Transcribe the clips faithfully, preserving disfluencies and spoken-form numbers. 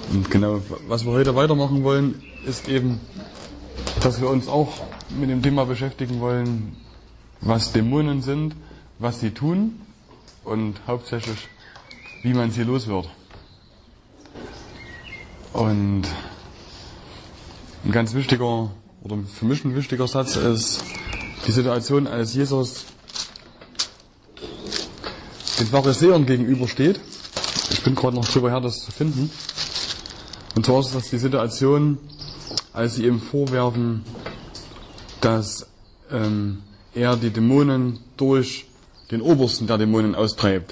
Und genau, was wir heute weitermachen wollen, ist eben, dass wir uns auch mit dem Thema beschäftigen wollen, was Dämonen sind, was sie tun und hauptsächlich, wie man sie los wird. Und ein ganz wichtiger, oder für mich ein wichtiger Satz ist die Situation, als Jesus den Pharisäern gegenübersteht. Ich bin gerade noch drüber her, das zu finden. Und zwar ist das die Situation, als sie ihm vorwerfen, dass ähm, er die Dämonen durch den Obersten der Dämonen austreibt.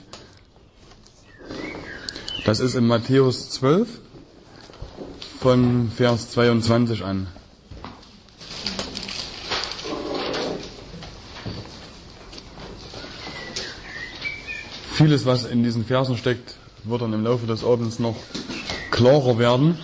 Das ist in Matthäus zwölf von Vers zweiundzwanzig an. Vieles, was in diesen Versen steckt, wird dann im Laufe des Abends noch klarer werden.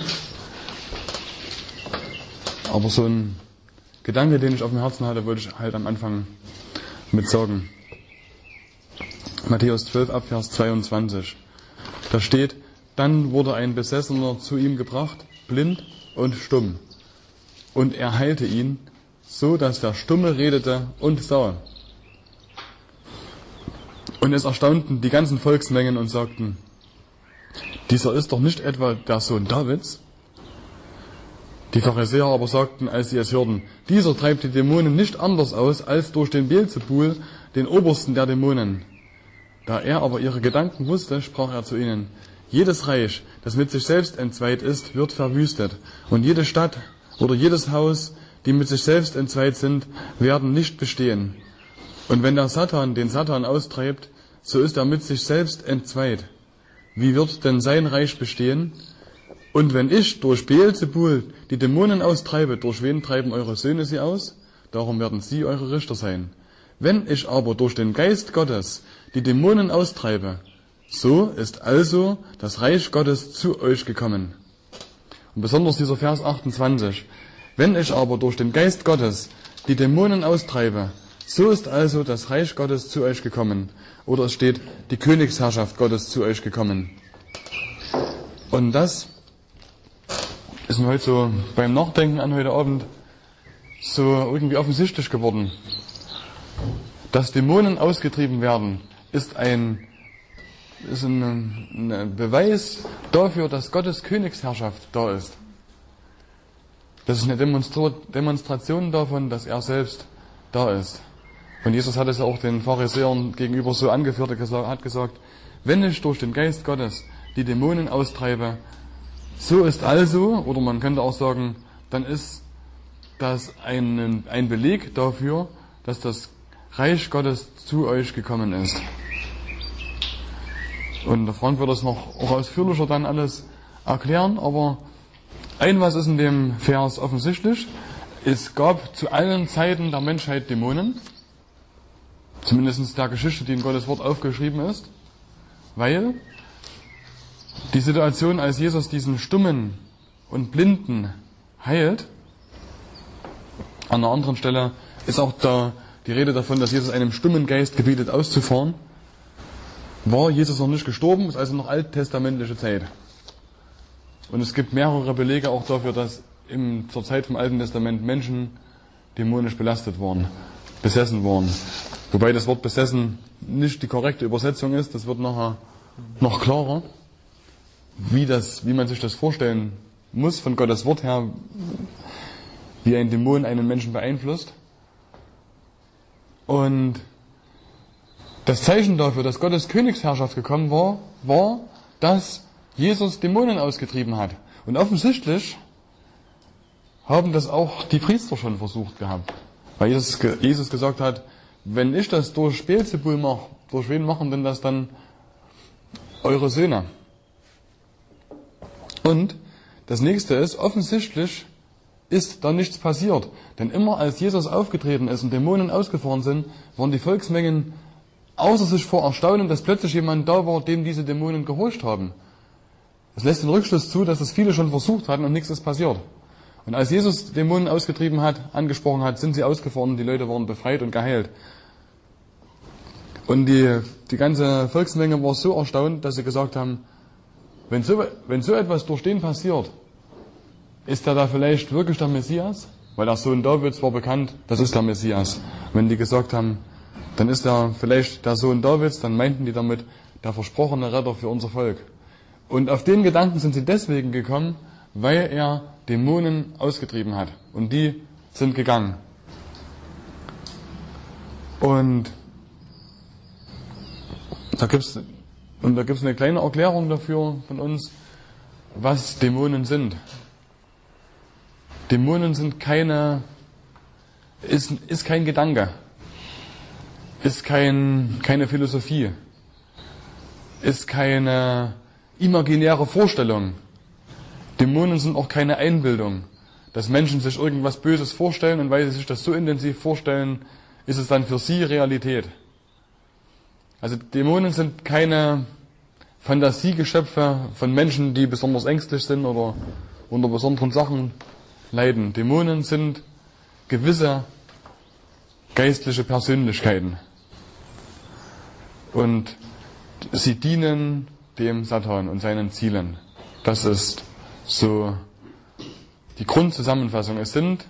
Aber so ein Gedanke, den ich auf dem Herzen hatte, wollte ich halt am Anfang mit sagen. Matthäus zwölf, ab Vers zweiundzwanzig. Da steht: Dann wurde ein Besessener zu ihm gebracht, blind und stumm. Und er heilte ihn, so dass der Stumme redete und sah. Und es erstaunten die ganzen Volksmengen und sagten: Dieser ist doch nicht etwa der Sohn Davids? Die Pharisäer aber sagten, als sie es hörten: Dieser treibt die Dämonen nicht anders aus, als durch den Beelzebul, den Obersten der Dämonen. Da er aber ihre Gedanken wusste, sprach er zu ihnen: Jedes Reich, das mit sich selbst entzweit ist, wird verwüstet. Und jede Stadt oder jedes Haus, die mit sich selbst entzweit sind, werden nicht bestehen. Und wenn der Satan den Satan austreibt, so ist er mit sich selbst entzweit. Wie wird denn sein Reich bestehen? Und wenn ich durch Beelzebul die Dämonen austreibe, durch wen treiben eure Söhne sie aus? Darum werden sie eure Richter sein. Wenn ich aber durch den Geist Gottes die Dämonen austreibe, so ist also das Reich Gottes zu euch gekommen. Und besonders dieser Vers achtundzwanzig. Wenn ich aber durch den Geist Gottes die Dämonen austreibe, so ist also das Reich Gottes zu euch gekommen. Oder es steht, die Königsherrschaft Gottes zu euch gekommen. Und das ist mir heute so beim Nachdenken an heute Abend so irgendwie offensichtlich geworden. Dass Dämonen ausgetrieben werden, ist ein, ist ein, ein Beweis dafür, dass Gottes Königsherrschaft da ist. Das ist eine Demonstra- Demonstration davon, dass er selbst da ist. Und Jesus hat es auch den Pharisäern gegenüber so angeführt, er hat gesagt: Wenn ich durch den Geist Gottes die Dämonen austreibe, so ist also, oder man könnte auch sagen, dann ist das ein, ein Beleg dafür, dass das Reich Gottes zu euch gekommen ist. Und der Frank wird das noch auch ausführlicher dann alles erklären, aber ein was ist in dem Vers offensichtlich: Es gab zu allen Zeiten der Menschheit Dämonen, zumindest der Geschichte, die in Gottes Wort aufgeschrieben ist, weil die Situation, als Jesus diesen Stummen und Blinden heilt, an einer anderen Stelle ist auch da die Rede davon, dass Jesus einem stummen Geist gebietet auszufahren, war Jesus noch nicht gestorben, ist also noch alttestamentliche Zeit. Und es gibt mehrere Belege auch dafür, dass im, zur Zeit vom Alten Testament Menschen dämonisch belastet waren, besessen waren. Wobei das Wort besessen nicht die korrekte Übersetzung ist, das wird nachher noch klarer, wie, das, wie man sich das vorstellen muss von Gottes Wort her, wie ein Dämon einen Menschen beeinflusst. Und das Zeichen dafür, dass Gottes Königsherrschaft gekommen war, war, dass Jesus Dämonen ausgetrieben hat. Und offensichtlich haben das auch die Priester schon versucht gehabt. Weil Jesus, Jesus gesagt hat: Wenn ich das durch Beelzebul mache, durch wen machen denn das dann eure Söhne? Und das nächste ist, offensichtlich ist da nichts passiert. Denn immer als Jesus aufgetreten ist und Dämonen ausgefahren sind, waren die Volksmengen außer sich vor Erstaunen, dass plötzlich jemand da war, dem diese Dämonen gehorcht haben. Das lässt den Rückschluss zu, dass es viele schon versucht hatten und nichts ist passiert. Und als Jesus Dämonen ausgetrieben hat, angesprochen hat, sind sie ausgefahren und die Leute waren befreit und geheilt. Und die, die ganze Volksmenge war so erstaunt, dass sie gesagt haben: Wenn so, wenn so etwas durch den passiert, ist er da vielleicht wirklich der Messias? Weil der Sohn Davids war bekannt, das ist der Messias. Wenn die gesagt haben, dann ist er vielleicht der Sohn Davids, dann meinten die damit der versprochene Retter für unser Volk. Und auf den Gedanken sind sie deswegen gekommen, weil er Dämonen ausgetrieben hat. Und die sind gegangen. Und da gibt's, und da gibt's eine kleine Erklärung dafür von uns, was Dämonen sind. Dämonen sind keine, ist, ist kein Gedanke, ist kein, keine Philosophie, ist keine imaginäre Vorstellung. Dämonen sind auch keine Einbildung, dass Menschen sich irgendwas Böses vorstellen und weil sie sich das so intensiv vorstellen, ist es dann für sie Realität. Also Dämonen sind keine Fantasiegeschöpfe von Menschen, die besonders ängstlich sind oder unter besonderen Sachen leiden. Dämonen sind gewisse geistliche Persönlichkeiten. Und sie dienen dem Satan und seinen Zielen. Das ist so die Grundzusammenfassung. Es sind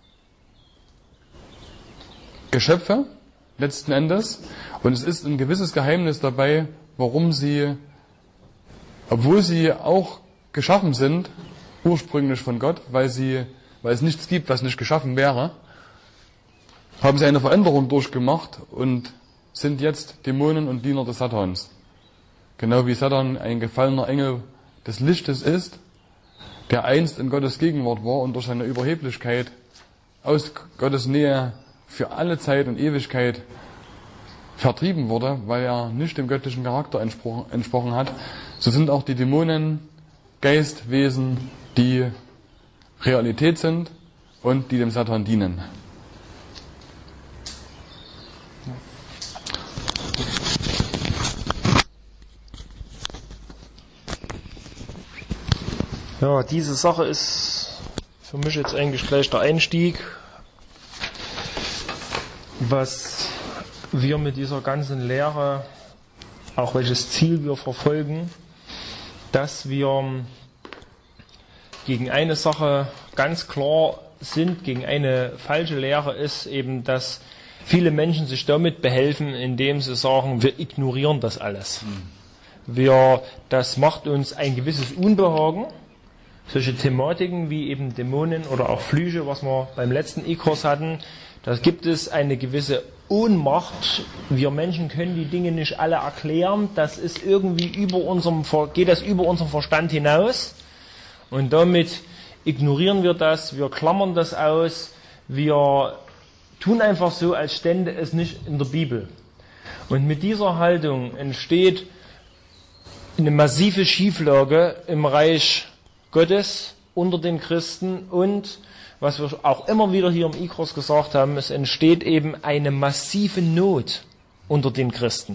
Geschöpfe, letzten Endes, und es ist ein gewisses Geheimnis dabei, warum sie, obwohl sie auch geschaffen sind, ursprünglich von Gott, weil sie, weil es nichts gibt, was nicht geschaffen wäre, haben sie eine Veränderung durchgemacht und sind jetzt Dämonen und Diener des Satans. Genau wie Satan ein gefallener Engel des Lichtes ist, der einst in Gottes Gegenwart war und durch seine Überheblichkeit aus Gottes Nähe für alle Zeit und Ewigkeit vertrieben wurde, weil er nicht dem göttlichen Charakter entsprochen, entsprochen hat, so sind auch die Dämonen Geistwesen, die Realität sind und die dem Satan dienen. Ja, diese Sache ist für mich jetzt eigentlich gleich der Einstieg, was wir mit dieser ganzen Lehre, auch welches Ziel wir verfolgen, dass wir gegen eine Sache ganz klar sind, gegen eine falsche Lehre ist eben, dass viele Menschen sich damit behelfen, indem sie sagen, wir ignorieren das alles. Wir, das macht uns ein gewisses Unbehagen. Solche Thematiken wie eben Dämonen oder auch Flüche, was wir beim letzten E-Kurs hatten, da gibt es eine gewisse Ohnmacht. Wir Menschen können die Dinge nicht alle erklären. Das ist irgendwie über unserem, geht das über unseren Verstand hinaus. Und damit ignorieren wir das, wir klammern das aus, wir tun einfach so, als stände es nicht in der Bibel. Und mit dieser Haltung entsteht eine massive Schieflage im Reich Gottes unter den Christen und, was wir auch immer wieder hier im I-Kurs gesagt haben, es entsteht eben eine massive Not unter den Christen.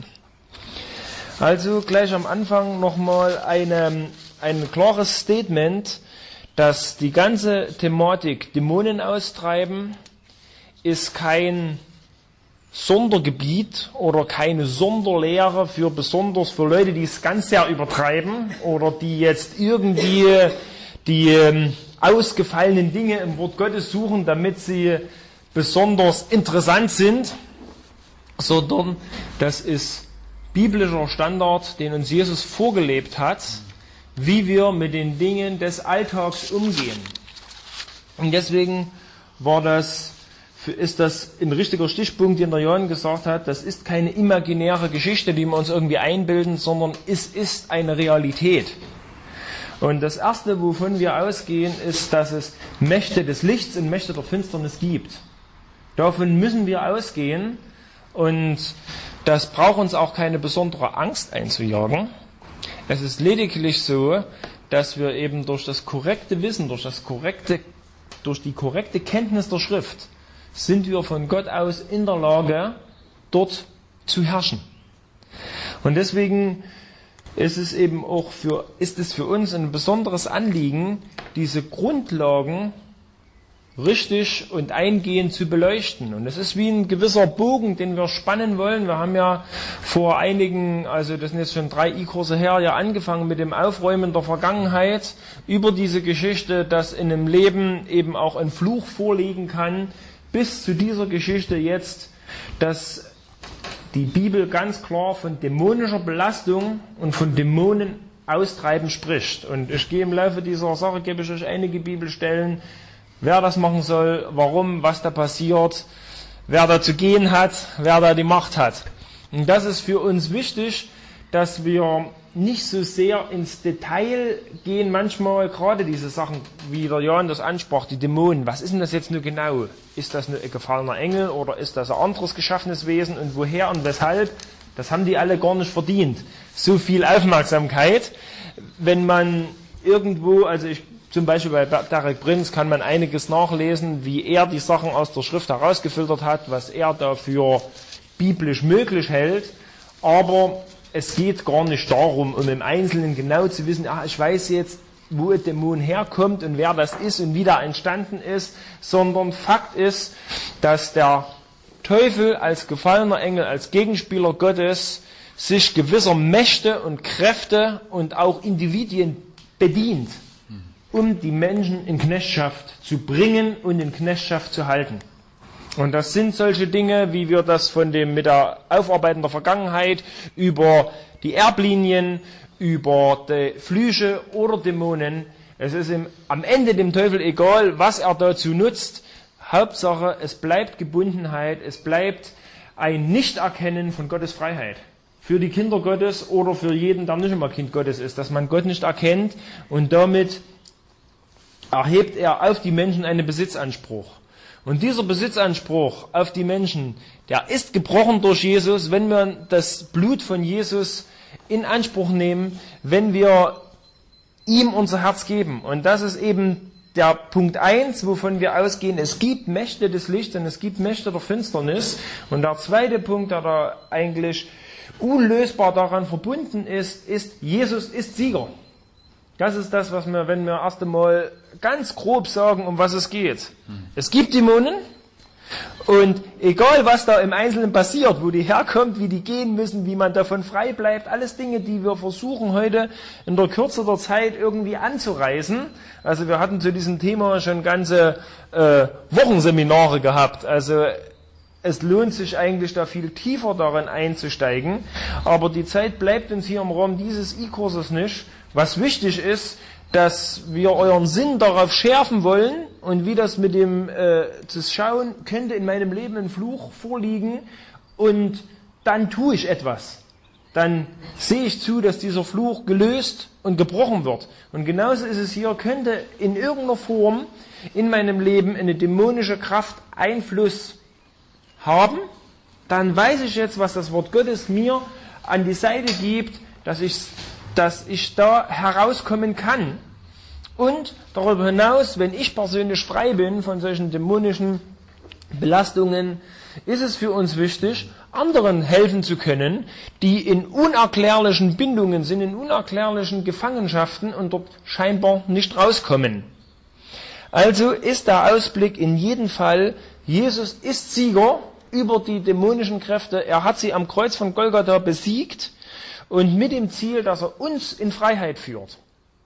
Also gleich am Anfang nochmal eine, ein klares Statement, dass die ganze Thematik Dämonen austreiben ist kein Sondergebiet oder keine Sonderlehre für besonders für Leute, die es ganz sehr übertreiben oder die jetzt irgendwie die ähm, ausgefallenen Dinge im Wort Gottes suchen, damit sie besonders interessant sind, sondern das ist biblischer Standard, den uns Jesus vorgelebt hat, wie wir mit den Dingen des Alltags umgehen. Und deswegen war das ist das ein richtiger Stichpunkt, den der Jan gesagt hat, das ist keine imaginäre Geschichte, die wir uns irgendwie einbilden, sondern es ist eine Realität. Und das Erste, wovon wir ausgehen, ist, dass es Mächte des Lichts und Mächte der Finsternis gibt. Davon müssen wir ausgehen und das braucht uns auch keine besondere Angst einzujagen. Es ist lediglich so, dass wir eben durch das korrekte Wissen, durch das korrekte, durch die korrekte Kenntnis der Schrift sind wir von Gott aus in der Lage, dort zu herrschen. Und deswegen ist es eben auch für, ist es für uns ein besonderes Anliegen, diese Grundlagen richtig und eingehend zu beleuchten. Und es ist wie ein gewisser Bogen, den wir spannen wollen. Wir haben ja vor einigen, also das sind jetzt schon drei I-Kurse her, ja angefangen mit dem Aufräumen der Vergangenheit über diese Geschichte, dass in einem Leben eben auch ein Fluch vorliegen kann, bis zu dieser Geschichte jetzt, dass die Bibel ganz klar von dämonischer Belastung und von Dämonen austreiben spricht. Und ich gehe im Laufe dieser Sache, gebe ich euch einige Bibelstellen, wer das machen soll, warum, was da passiert, wer da zu gehen hat, wer da die Macht hat. Und das ist für uns wichtig, dass wir nicht so sehr ins Detail gehen, manchmal gerade diese Sachen, wie der Jan das ansprach, die Dämonen. Was ist denn das jetzt nur genau? Ist das nur ein gefallener Engel oder ist das ein anderes geschaffenes Wesen und woher und weshalb? Das haben die alle gar nicht verdient. So viel Aufmerksamkeit. Wenn man irgendwo, also ich zum Beispiel bei Derek Prinz kann man einiges nachlesen, wie er die Sachen aus der Schrift herausgefiltert hat, was er dafür biblisch möglich hält. Aber es geht gar nicht darum, um im Einzelnen genau zu wissen, ah, ich weiß jetzt, wo ein Dämon herkommt und wer das ist und wie der entstanden ist, sondern Fakt ist, dass der Teufel als gefallener Engel, als Gegenspieler Gottes sich gewisser Mächte und Kräfte und auch Individuen bedient, um die Menschen in Knechtschaft zu bringen und in Knechtschaft zu halten. Und das sind solche Dinge, wie wir das von dem mit der Aufarbeiten der Vergangenheit über die Erblinien, über die Flüche oder Dämonen. Es ist ihm am Ende dem Teufel egal, was er dazu nutzt. Hauptsache, es bleibt Gebundenheit, es bleibt ein Nichterkennen von Gottes Freiheit. Für die Kinder Gottes oder für jeden, der nicht immer Kind Gottes ist, dass man Gott nicht erkennt und damit erhebt er auf die Menschen einen Besitzanspruch. Und dieser Besitzanspruch auf die Menschen, der ist gebrochen durch Jesus, wenn wir das Blut von Jesus in Anspruch nehmen, wenn wir ihm unser Herz geben. Und das ist eben der Punkt eins, wovon wir ausgehen, es gibt Mächte des Lichts und es gibt Mächte der Finsternis. Und der zweite Punkt, der da eigentlich unlösbar daran verbunden ist, ist, Jesus ist Sieger. Das ist das, was wir, wenn wir erst einmal ganz grob sagen, um was es geht. Es gibt Dämonen und egal, was da im Einzelnen passiert, wo die herkommt, wie die gehen müssen, wie man davon frei bleibt, alles Dinge, die wir versuchen heute in der Kürze der Zeit irgendwie anzureißen. Also wir hatten zu diesem Thema schon ganze äh, Wochenseminare gehabt. Also es lohnt sich eigentlich da viel tiefer darin einzusteigen, aber die Zeit bleibt uns hier im Rahmen dieses I-Kurses nicht. Was wichtig ist, dass wir euren Sinn darauf schärfen wollen und wie das mit dem äh, zu schauen, könnte in meinem Leben ein Fluch vorliegen und dann tue ich etwas. Dann sehe ich zu, dass dieser Fluch gelöst und gebrochen wird. Und genauso ist es hier, könnte in irgendeiner Form in meinem Leben eine dämonische Kraft Einfluss haben, dann weiß ich jetzt, was das Wort Gottes mir an die Seite gibt, dass ich dass ich da herauskommen kann. Und darüber hinaus, wenn ich persönlich frei bin von solchen dämonischen Belastungen, ist es für uns wichtig, anderen helfen zu können, die in unerklärlichen Bindungen sind, in unerklärlichen Gefangenschaften und dort scheinbar nicht rauskommen. Also ist der Ausblick in jedem Fall, Jesus ist Sieger über die dämonischen Kräfte, er hat sie am Kreuz von Golgatha besiegt, und mit dem Ziel, dass er uns in Freiheit führt.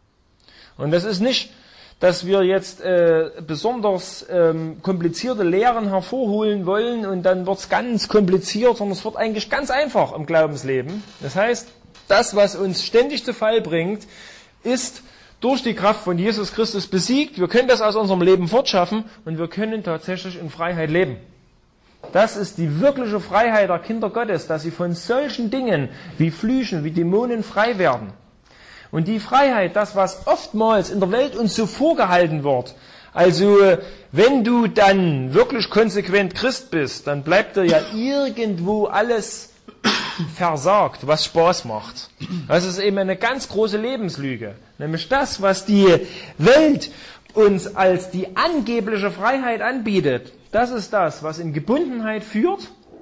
Und das ist nicht, dass wir jetzt äh, besonders ähm, komplizierte Lehren hervorholen wollen und dann wird es ganz kompliziert, sondern es wird eigentlich ganz einfach im Glaubensleben. Das heißt, das, was uns ständig zu Fall bringt, ist durch die Kraft von Jesus Christus besiegt. Wir können das aus unserem Leben fortschaffen und wir können tatsächlich in Freiheit leben. Das ist die wirkliche Freiheit der Kinder Gottes, dass sie von solchen Dingen wie Flüchen, wie Dämonen frei werden. Und die Freiheit, das was oftmals in der Welt uns so vorgehalten wird, also wenn du dann wirklich konsequent Christ bist, dann bleibt dir ja irgendwo alles versagt, was Spaß macht. Das ist eben eine ganz große Lebenslüge. Nämlich das, was die Welt uns als die angebliche Freiheit anbietet, das ist das, was in Gebundenheit führt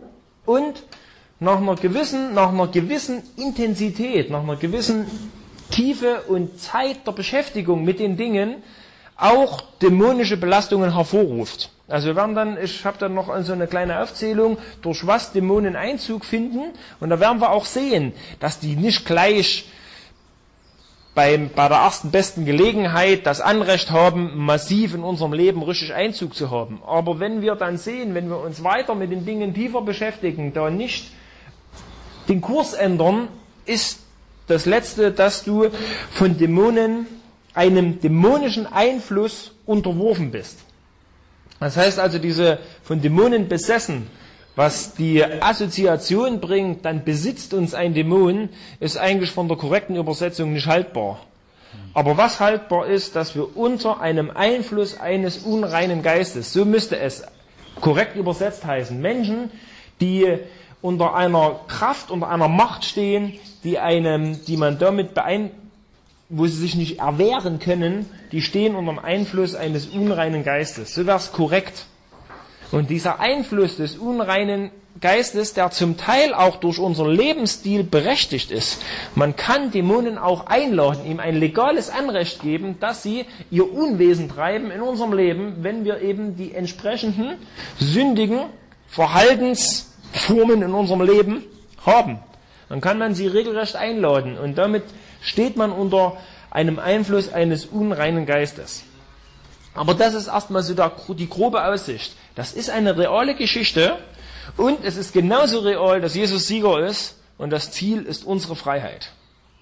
und nach einer gewissen, nach einer gewissen Intensität, nach einer gewissen Tiefe und Zeit der Beschäftigung mit den Dingen auch dämonische Belastungen hervorruft. Also wir werden dann, ich habe dann noch so eine kleine Aufzählung, durch was Dämonen Einzug finden. Und da werden wir auch sehen, dass die nicht gleich beim, bei der ersten besten Gelegenheit das Anrecht haben, massiv in unserem Leben richtig Einzug zu haben. Aber wenn wir dann sehen, wenn wir uns weiter mit den Dingen tiefer beschäftigen, da nicht den Kurs ändern, ist das Letzte, dass du von Dämonen, einem dämonischen Einfluss unterworfen bist. Das heißt also, diese von Dämonen besessen, was die Assoziation bringt, dann besitzt uns ein Dämon, ist eigentlich von der korrekten Übersetzung nicht haltbar. Aber was haltbar ist, dass wir unter einem Einfluss eines unreinen Geistes, so müsste es korrekt übersetzt heißen, Menschen, die unter einer Kraft, unter einer Macht stehen, die einem, die man damit beeinflusst, wo sie sich nicht erwehren können, die stehen unter dem Einfluss eines unreinen Geistes. So wäre es korrekt. Und dieser Einfluss des unreinen Geistes, der zum Teil auch durch unseren Lebensstil berechtigt ist, man kann Dämonen auch einladen, ihm ein legales Anrecht geben, dass sie ihr Unwesen treiben in unserem Leben, wenn wir eben die entsprechenden sündigen Verhaltensformen in unserem Leben haben. Dann kann man sie regelrecht einladen und damit steht man unter einem Einfluss eines unreinen Geistes. Aber das ist erstmal so der, die grobe Aussicht. Das ist eine reale Geschichte und es ist genauso real, dass Jesus Sieger ist und das Ziel ist unsere Freiheit.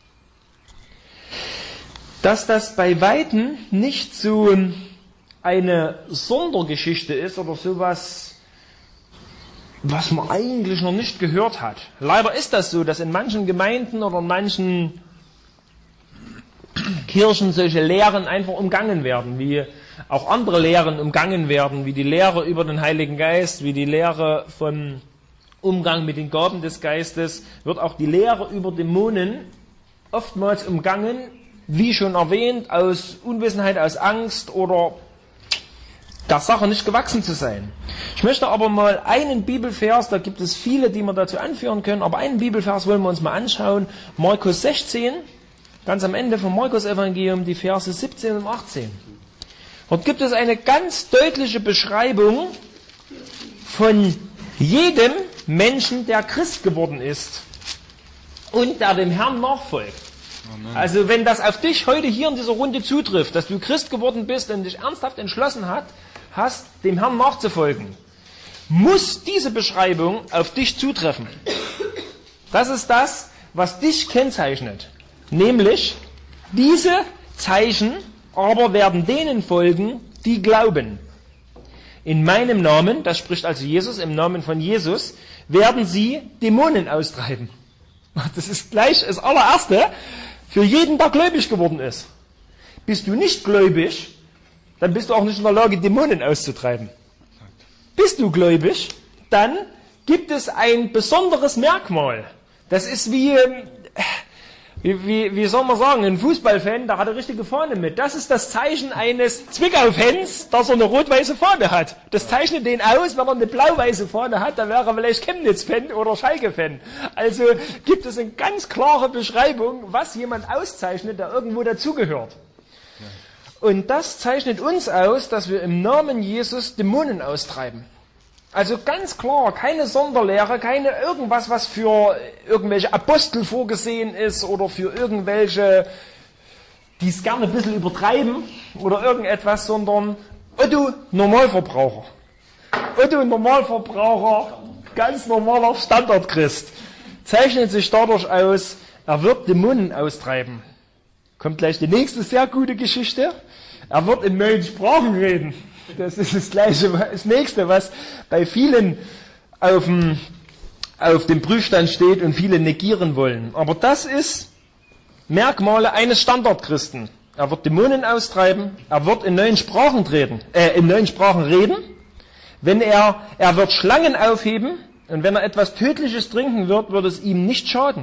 Dass das bei Weitem nicht so eine Sondergeschichte ist oder sowas, was man eigentlich noch nicht gehört hat. Leider ist das so, dass in manchen Gemeinden oder in manchen Kirchen solche Lehren einfach umgangen werden, wie auch andere Lehren umgangen werden, wie die Lehre über den Heiligen Geist, wie die Lehre vom Umgang mit den Gaben des Geistes, wird auch die Lehre über Dämonen oftmals umgangen, wie schon erwähnt, aus Unwissenheit, aus Angst oder der Sache nicht gewachsen zu sein. Ich möchte aber mal einen Bibelvers, da gibt es viele, die wir dazu anführen können, aber einen Bibelvers wollen wir uns mal anschauen, Markus sechzehn, ganz am Ende vom Markus-Evangelium, die Verse siebzehn und achtzehn. Dort gibt es eine ganz deutliche Beschreibung von jedem Menschen, der Christ geworden ist und der dem Herrn nachfolgt. Amen. Also wenn das auf dich heute hier in dieser Runde zutrifft, dass du Christ geworden bist und dich ernsthaft entschlossen hat, hast, dem Herrn nachzufolgen, muss diese Beschreibung auf dich zutreffen. Das ist das, was dich kennzeichnet. Nämlich, diese Zeichen aber werden denen folgen, die glauben. In meinem Namen, das spricht also Jesus, im Namen von Jesus, werden sie Dämonen austreiben. Das ist gleich das allererste für jeden, der gläubig geworden ist. Bist du nicht gläubig, dann bist du auch nicht in der Lage, Dämonen auszutreiben. Bist du gläubig, dann gibt es ein besonderes Merkmal. Das ist wie... Wie, wie, wie soll man sagen, ein Fußballfan, der hat eine richtige Fahne mit. Das ist das Zeichen eines Zwickau-Fans, dass er eine rot-weiße Fahne hat. Das zeichnet den aus, wenn er eine blau-weiße Fahne hat, dann wäre er vielleicht Chemnitz-Fan oder Schalke-Fan. Also gibt es eine ganz klare Beschreibung, was jemand auszeichnet, der irgendwo dazugehört. Und das zeichnet uns aus, dass wir im Namen Jesus Dämonen austreiben. Also ganz klar, keine Sonderlehre, keine irgendwas, was für irgendwelche Apostel vorgesehen ist oder für irgendwelche, die es gerne ein bisschen übertreiben oder irgendetwas, sondern Otto Normalverbraucher. Otto Normalverbraucher, ganz normaler Standardchrist, zeichnet sich dadurch aus, er wird Dämonen austreiben. Kommt gleich die nächste sehr gute Geschichte. Er wird in neuen Sprachen reden. Das ist das Gleiche, das Nächste, was bei vielen auf dem, auf dem Prüfstand steht und viele negieren wollen. Aber das ist Merkmale eines Standardchristen. Er wird Dämonen austreiben, er wird in neuen Sprachen reden, äh, in neuen Sprachen reden. Wenn er, er wird Schlangen aufheben und wenn er etwas Tödliches trinken wird, wird es ihm nicht schaden.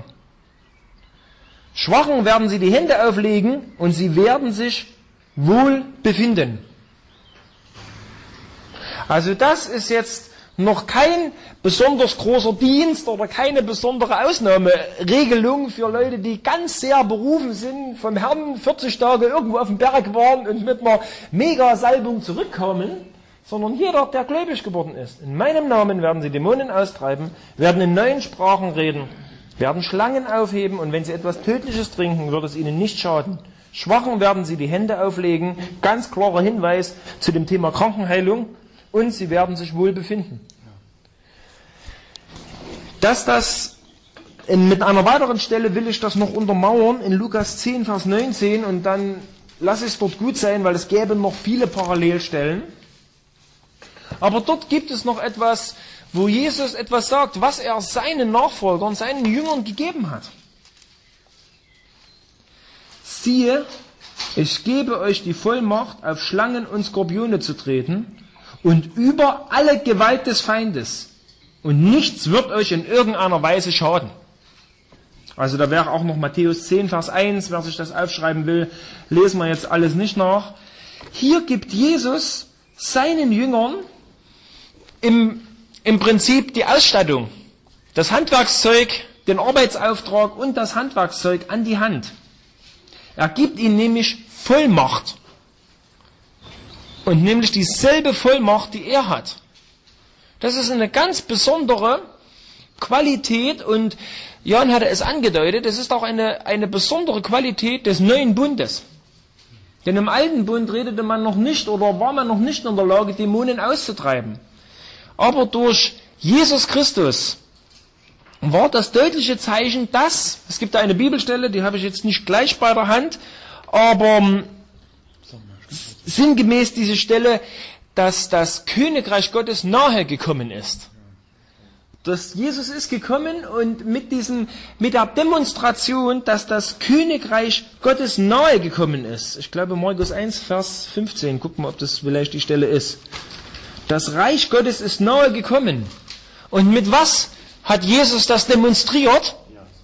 Schwachen werden sie die Hände auflegen und sie werden sich wohl befinden. Also das ist jetzt noch kein besonders großer Dienst oder keine besondere Ausnahmeregelung für Leute, die ganz sehr berufen sind, vom Herrn vierzig Tage irgendwo auf dem Berg waren und mit einer Mega-Salbung zurückkommen, sondern jeder, der gläubig geworden ist. In meinem Namen werden sie Dämonen austreiben, werden in neuen Sprachen reden, werden Schlangen aufheben und wenn sie etwas Tödliches trinken, wird es ihnen nicht schaden. Schwachen werden sie die Hände auflegen, ganz klarer Hinweis zu dem Thema Krankenheilung, und sie werden sich wohl befinden. Dass das, mit einer weiteren Stelle will ich das noch untermauern, in Lukas zehn, Vers neunzehn, und dann lasse ich es dort gut sein, weil es gäbe noch viele Parallelstellen. Aber dort gibt es noch etwas, wo Jesus etwas sagt, was er seinen Nachfolgern, seinen Jüngern gegeben hat. Siehe, ich gebe euch die Vollmacht, auf Schlangen und Skorpione zu treten und über alle Gewalt des Feindes. Und nichts wird euch in irgendeiner Weise schaden. Also da wäre auch noch Matthäus zehn, Vers eins, wer sich das aufschreiben will, lesen wir jetzt alles nicht nach. Hier gibt Jesus seinen Jüngern im, im Prinzip die Ausstattung, das Handwerkszeug, den Arbeitsauftrag und das Handwerkszeug an die Hand. Er gibt ihnen nämlich Vollmacht. Und nämlich dieselbe Vollmacht, die er hat. Das ist eine ganz besondere Qualität, und Jan hatte es angedeutet, es ist auch eine, eine besondere Qualität des neuen Bundes. Denn im alten Bund redete man noch nicht oder war man noch nicht in der Lage, Dämonen auszutreiben. Aber durch Jesus Christus war das deutliche Zeichen, dass, es gibt da eine Bibelstelle, die habe ich jetzt nicht gleich bei der Hand, aber sinngemäß diese Stelle, dass das Königreich Gottes nahe gekommen ist. Dass Jesus ist gekommen und mit diesem, mit der Demonstration, dass das Königreich Gottes nahe gekommen ist. Ich glaube Markus eins, Vers fünfzehn, guck mal, ob das vielleicht die Stelle ist. Das Reich Gottes ist nahe gekommen. Und mit was hat Jesus das demonstriert?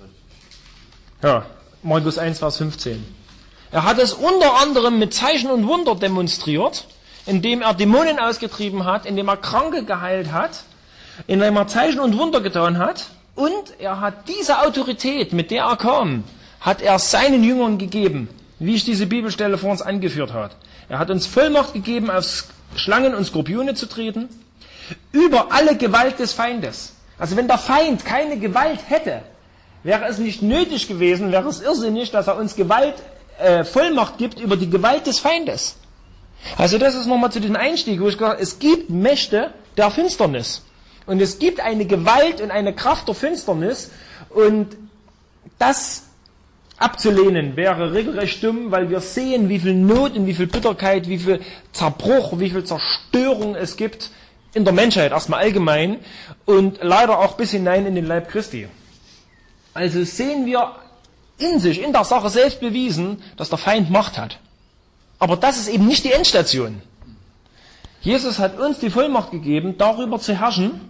Ja, Markus eins, Vers fünfzehn. Er hat es unter anderem mit Zeichen und Wunder demonstriert, indem er Dämonen ausgetrieben hat, indem er Kranke geheilt hat, indem er Zeichen und Wunder getan hat, und er hat diese Autorität, mit der er kam, hat er seinen Jüngern gegeben, wie ich diese Bibelstelle vor uns angeführt habe. Er hat uns Vollmacht gegeben, auf Schlangen und Skorpione zu treten, über alle Gewalt des Feindes. Also wenn der Feind keine Gewalt hätte, wäre es nicht nötig gewesen, wäre es irrsinnig, dass er uns Gewalt, äh, Vollmacht gibt über die Gewalt des Feindes. Also das ist nochmal zu dem Einstieg, wo ich gesagt habe, es gibt Mächte der Finsternis. Und es gibt eine Gewalt und eine Kraft der Finsternis, und das abzulehnen wäre regelrecht dumm, weil wir sehen, wie viel Not und wie viel Bitterkeit, wie viel Zerbruch, wie viel Zerstörung es gibt in der Menschheit, erstmal allgemein, und leider auch bis hinein in den Leib Christi. Also sehen wir in sich, in der Sache selbst bewiesen, dass der Feind Macht hat. Aber das ist eben nicht die Endstation. Jesus hat uns die Vollmacht gegeben, darüber zu herrschen,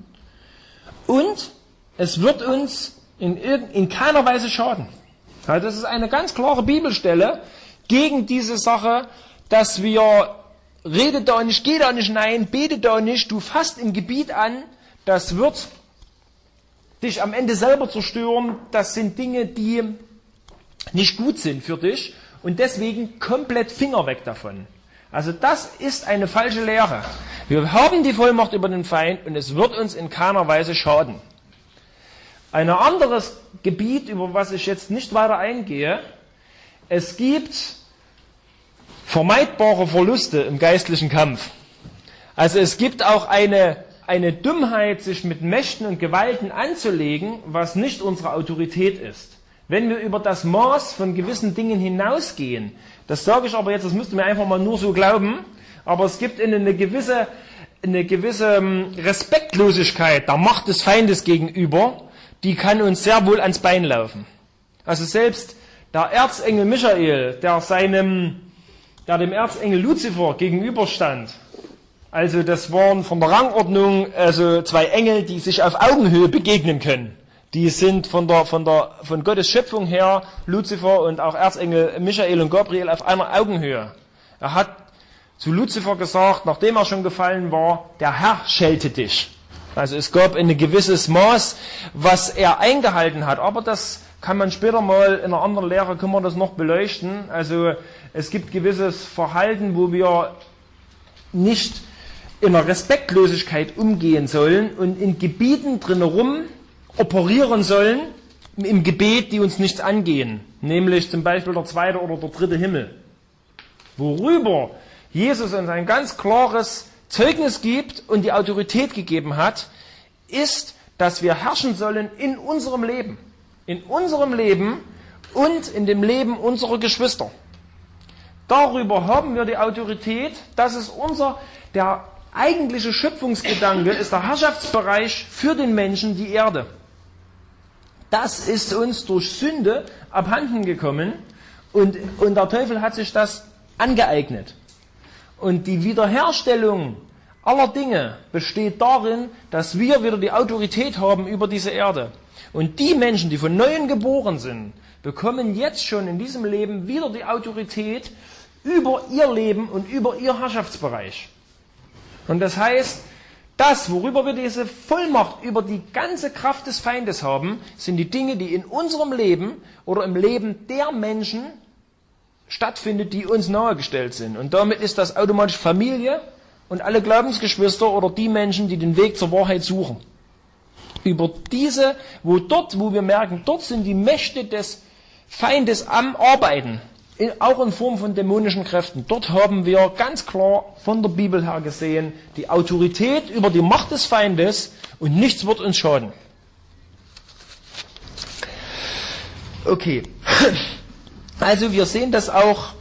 und es wird uns in, in keiner Weise schaden. Also das ist eine ganz klare Bibelstelle gegen diese Sache, dass wir, rede da nicht, geh da nicht nein, bete da nicht, du fasst im Gebiet an, das wird dich am Ende selber zerstören, das sind Dinge, die nicht gut sind für dich, und deswegen komplett Finger weg davon. Also das ist eine falsche Lehre. Wir haben die Vollmacht über den Feind und es wird uns in keiner Weise schaden. Ein anderes Gebiet, über was ich jetzt nicht weiter eingehe, es gibt vermeidbare Verluste im geistlichen Kampf. Also es gibt auch eine, eine Dummheit, sich mit Mächten und Gewalten anzulegen, was nicht unsere Autorität ist. Wenn wir über das Maß von gewissen Dingen hinausgehen, das sage ich aber jetzt, das müsst ihr mir einfach mal nur so glauben, aber es gibt eine gewisse, eine gewisse Respektlosigkeit der Macht des Feindes gegenüber, die kann uns sehr wohl ans Bein laufen. Also selbst der Erzengel Michael, der seinem, der dem Erzengel Luzifer gegenüberstand, also das waren von der Rangordnung also zwei Engel, die sich auf Augenhöhe begegnen können. Die sind von der, von der, von Gottes Schöpfung her, Luzifer und auch Erzengel Michael und Gabriel, auf einer Augenhöhe. Er hat zu Luzifer gesagt, nachdem er schon gefallen war, der Herr schelte dich. Also es gab ein gewisses Maß, was er eingehalten hat, aber das kann man später mal in einer anderen Lehre, können wir das noch beleuchten. Also es gibt gewisses Verhalten, wo wir nicht in einer Respektlosigkeit umgehen sollen und in Gebieten drumherum operieren sollen, im Gebet, die uns nichts angehen. Nämlich zum Beispiel der zweite oder der dritte Himmel. Worüber Jesus uns ein ganz klares Zeugnis gibt und die Autorität gegeben hat, ist, dass wir herrschen sollen in unserem Leben. In unserem Leben und in dem Leben unserer Geschwister. Darüber haben wir die Autorität, das ist unser, der eigentliche Schöpfungsgedanke, ist der Herrschaftsbereich für den Menschen, die Erde. Das ist uns durch Sünde abhanden gekommen und, und der Teufel hat sich das angeeignet. Und die Wiederherstellung aller Dinge besteht darin, dass wir wieder die Autorität haben über diese Erde. Und die Menschen, die von Neuem geboren sind, bekommen jetzt schon in diesem Leben wieder die Autorität über ihr Leben und über ihr Herrschaftsbereich. Und das heißt, das, worüber wir diese Vollmacht über die ganze Kraft des Feindes haben, sind die Dinge, die in unserem Leben oder im Leben der Menschen stattfindet, die uns nahegestellt sind. Und damit ist das automatisch Familie und alle Glaubensgeschwister oder die Menschen, die den Weg zur Wahrheit suchen. Über diese, wo dort, wo wir merken, dort sind die Mächte des Feindes am Arbeiten, in, auch in Form von dämonischen Kräften. Dort haben wir ganz klar von der Bibel her gesehen die Autorität über die Macht des Feindes und nichts wird uns schaden. Okay. Also wir sehen das auch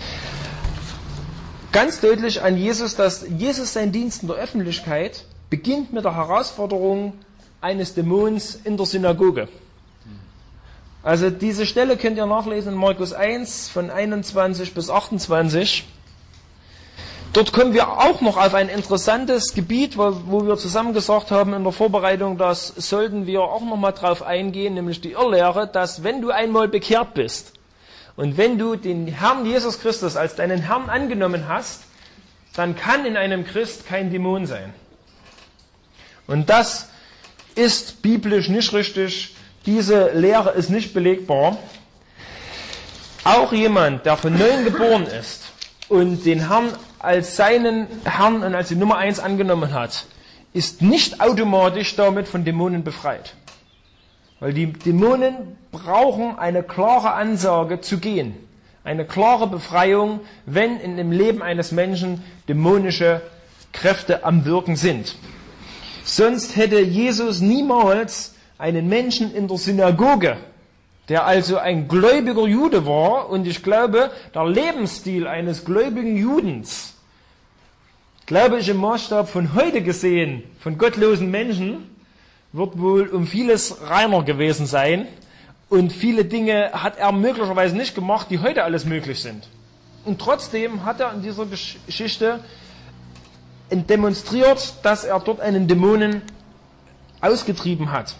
ganz deutlich an Jesus, dass Jesus sein Dienst in der Öffentlichkeit beginnt mit der Herausforderung eines Dämons in der Synagoge. Also diese Stelle könnt ihr nachlesen in Markus eins von einundzwanzig bis achtundzwanzig. Dort kommen wir auch noch auf ein interessantes Gebiet, wo, wo wir zusammen gesagt haben in der Vorbereitung, das sollten wir auch noch mal drauf eingehen, nämlich die Irrlehre, dass wenn du einmal bekehrt bist, und wenn du den Herrn Jesus Christus als deinen Herrn angenommen hast, dann kann in einem Christ kein Dämon sein. Und das ist biblisch nicht richtig. Diese Lehre ist nicht belegbar. Auch jemand, der von neuem geboren ist und den Herrn als seinen Herrn und als die Nummer eins angenommen hat, ist nicht automatisch damit von Dämonen befreit. Weil die Dämonen brauchen eine klare Ansage zu gehen. Eine klare Befreiung, wenn in dem Leben eines Menschen dämonische Kräfte am Wirken sind. Sonst hätte Jesus niemals einen Menschen in der Synagoge, der also ein gläubiger Jude war, und ich glaube, der Lebensstil eines gläubigen Judens, glaube ich im Maßstab von heute gesehen, von gottlosen Menschen, wird wohl um vieles reiner gewesen sein und viele Dinge hat er möglicherweise nicht gemacht, die heute alles möglich sind. Und trotzdem hat er in dieser Geschichte demonstriert, dass er dort einen Dämonen ausgetrieben hat.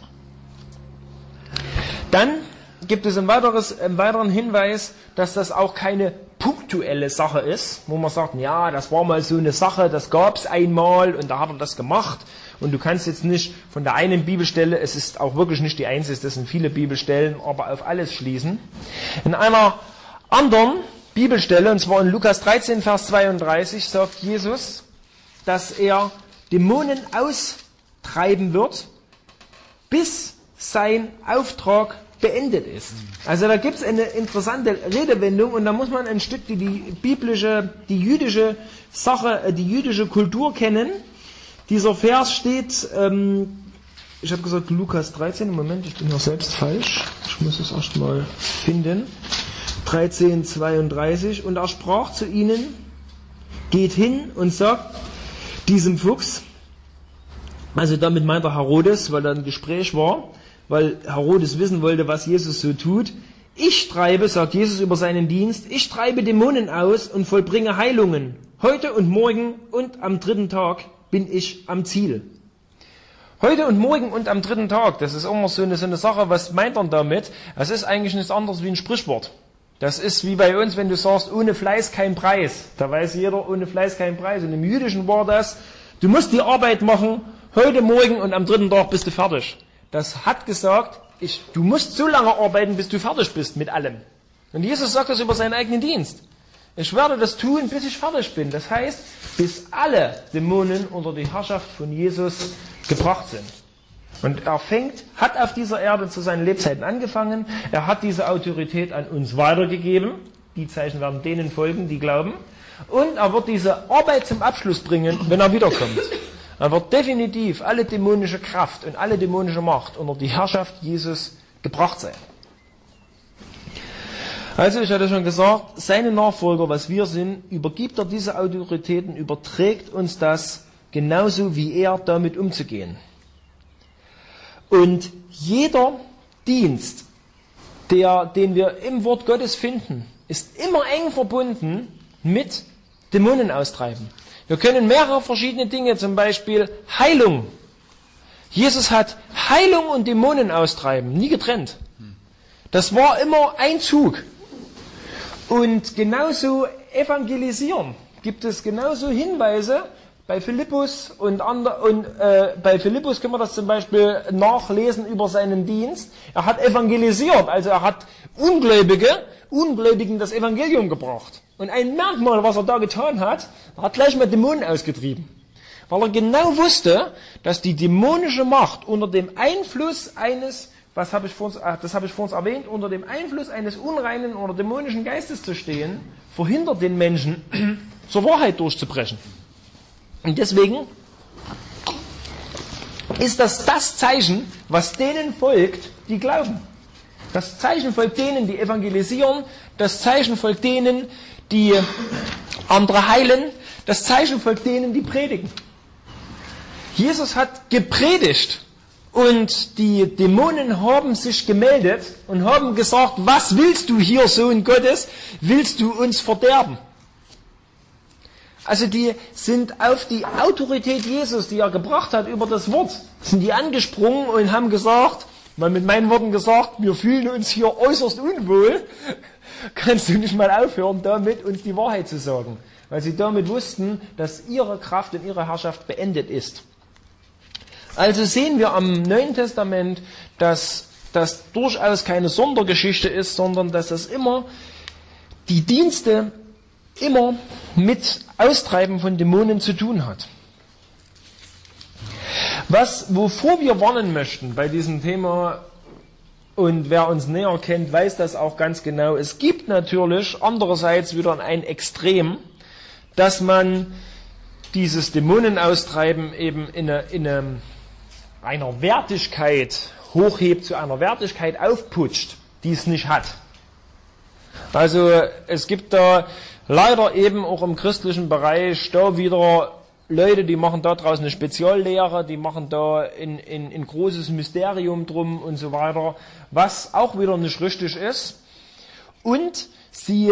Dann gibt es ein weiteres, einen weiteren Hinweis, dass das auch keine punktuelle Sache ist, wo man sagt, ja, das war mal so eine Sache, das gab es einmal und da hat er das gemacht. Und du kannst jetzt nicht von der einen Bibelstelle, es ist auch wirklich nicht die einzige, das sind viele Bibelstellen, aber auf alles schließen. In einer anderen Bibelstelle, und zwar in Lukas dreizehn, Vers zweiunddreißig, sagt Jesus, dass er Dämonen austreiben wird, bis sein Auftrag beendet ist. Also da gibt es eine interessante Redewendung und da muss man ein Stück die, die biblische, die jüdische Sache, die jüdische Kultur kennen. Dieser Vers steht, ähm, ich habe gesagt Lukas dreizehn, im Moment, ich bin ja selbst falsch, ich muss es erst mal finden, dreizehn, zweiunddreißig, und er sprach zu ihnen, geht hin und sagt diesem Fuchs, also damit meint er Herodes, weil da ein Gespräch war, weil Herodes wissen wollte, was Jesus so tut, ich treibe, sagt Jesus über seinen Dienst, ich treibe Dämonen aus und vollbringe Heilungen, heute und morgen und am dritten Tag bin ich am Ziel. Heute und morgen und am dritten Tag, das ist immer so eine, so eine Sache, was meint er damit? Das ist eigentlich nichts anderes wie ein Sprichwort. Das ist wie bei uns, wenn du sagst, ohne Fleiß kein Preis. Da weiß jeder, ohne Fleiß kein Preis. Und im Jüdischen war das, du musst die Arbeit machen heute, morgen und am dritten Tag bist du fertig. Das hat gesagt, ich, du musst so lange arbeiten, bis du fertig bist mit allem. Und Jesus sagt das über seinen eigenen Dienst. Ich werde das tun, bis ich fertig bin. Das heißt, bis alle Dämonen unter die Herrschaft von Jesus gebracht sind. Und er fängt, hat auf dieser Erde zu seinen Lebzeiten angefangen. Er hat diese Autorität an uns weitergegeben. Die Zeichen werden denen folgen, die glauben. Und er wird diese Arbeit zum Abschluss bringen, wenn er wiederkommt. Er wird definitiv alle dämonische Kraft und alle dämonische Macht unter die Herrschaft Jesus gebracht sein. Also, ich hatte schon gesagt, seine Nachfolger, was wir sind, übergibt er diese Autoritäten, überträgt uns das genauso wie er damit umzugehen. Und jeder Dienst, der, den wir im Wort Gottes finden, ist immer eng verbunden mit Dämonen austreiben. Wir können mehrere verschiedene Dinge, zum Beispiel Heilung. Jesus hat Heilung und Dämonen austreiben nie getrennt. Das war immer ein Zug. Und genauso evangelisieren gibt es genauso Hinweise. Bei Philippus und, andre, und äh, bei Philippus können wir das zum Beispiel nachlesen über seinen Dienst. Er hat evangelisiert, also er hat Ungläubige, Ungläubigen das Evangelium gebracht. Und ein Merkmal, was er da getan hat, er hat gleich mal Dämonen ausgetrieben. Weil er genau wusste, dass die dämonische Macht unter dem Einfluss eines, was habe ich vorhin, das habe ich vorhin erwähnt, unter dem Einfluss eines unreinen oder dämonischen Geistes zu stehen, verhindert den Menschen, zur Wahrheit durchzubrechen. Und deswegen ist das das Zeichen, was denen folgt, die glauben. Das Zeichen folgt denen, die evangelisieren. Das Zeichen folgt denen, die andere heilen. Das Zeichen folgt denen, die predigen. Jesus hat gepredigt und die Dämonen haben sich gemeldet und haben gesagt, was willst du hier, Sohn Gottes? Willst du uns verderben? Also die sind auf die Autorität Jesus, die er gebracht hat über das Wort, sind die angesprungen und haben gesagt, mal mit meinen Worten gesagt, wir fühlen uns hier äußerst unwohl. Kannst du nicht mal aufhören, damit uns die Wahrheit zu sagen? Weil sie damit wussten, dass ihre Kraft und ihre Herrschaft beendet ist. Also sehen wir am Neuen Testament, dass das durchaus keine Sondergeschichte ist, sondern dass das immer die Dienste immer mit Austreiben von Dämonen zu tun hat. Was, wovor wir warnen möchten bei diesem Thema, und wer uns näher kennt, weiß das auch ganz genau, es gibt natürlich andererseits wieder ein Extrem, dass man dieses Dämonenaustreiben eben in, eine, in eine, einer Wertigkeit hochhebt, zu einer Wertigkeit aufputscht, die es nicht hat. Also es gibt da leider eben auch im christlichen Bereich da wieder Leute, die machen da draußen eine Speziallehre, die machen da ein, ein, ein großes Mysterium drum und so weiter, was auch wieder nicht richtig ist. Und sie,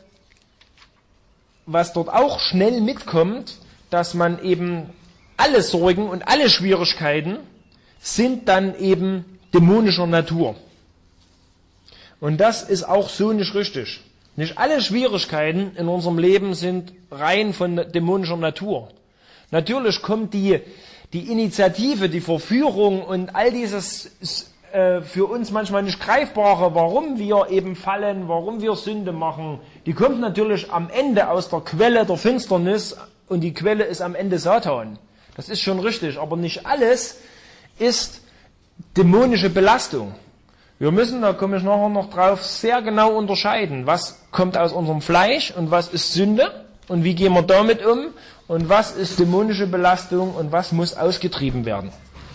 was dort auch schnell mitkommt, dass man eben alle Sorgen und alle Schwierigkeiten sind dann eben dämonischer Natur. Und das ist auch so nicht richtig. Nicht alle Schwierigkeiten in unserem Leben sind rein von dämonischer Natur. Natürlich kommt die, die Initiative, die Verführung und all dieses äh, für uns manchmal nicht Greifbare, warum wir eben fallen, warum wir Sünde machen, die kommt natürlich am Ende aus der Quelle der Finsternis und die Quelle ist am Ende Satan. Das ist schon richtig, aber nicht alles ist dämonische Belastung. Wir müssen, da komme ich nachher noch drauf, sehr genau unterscheiden, was kommt aus unserem Fleisch und was ist Sünde und wie gehen wir damit um und was ist dämonische Belastung und was muss ausgetrieben werden.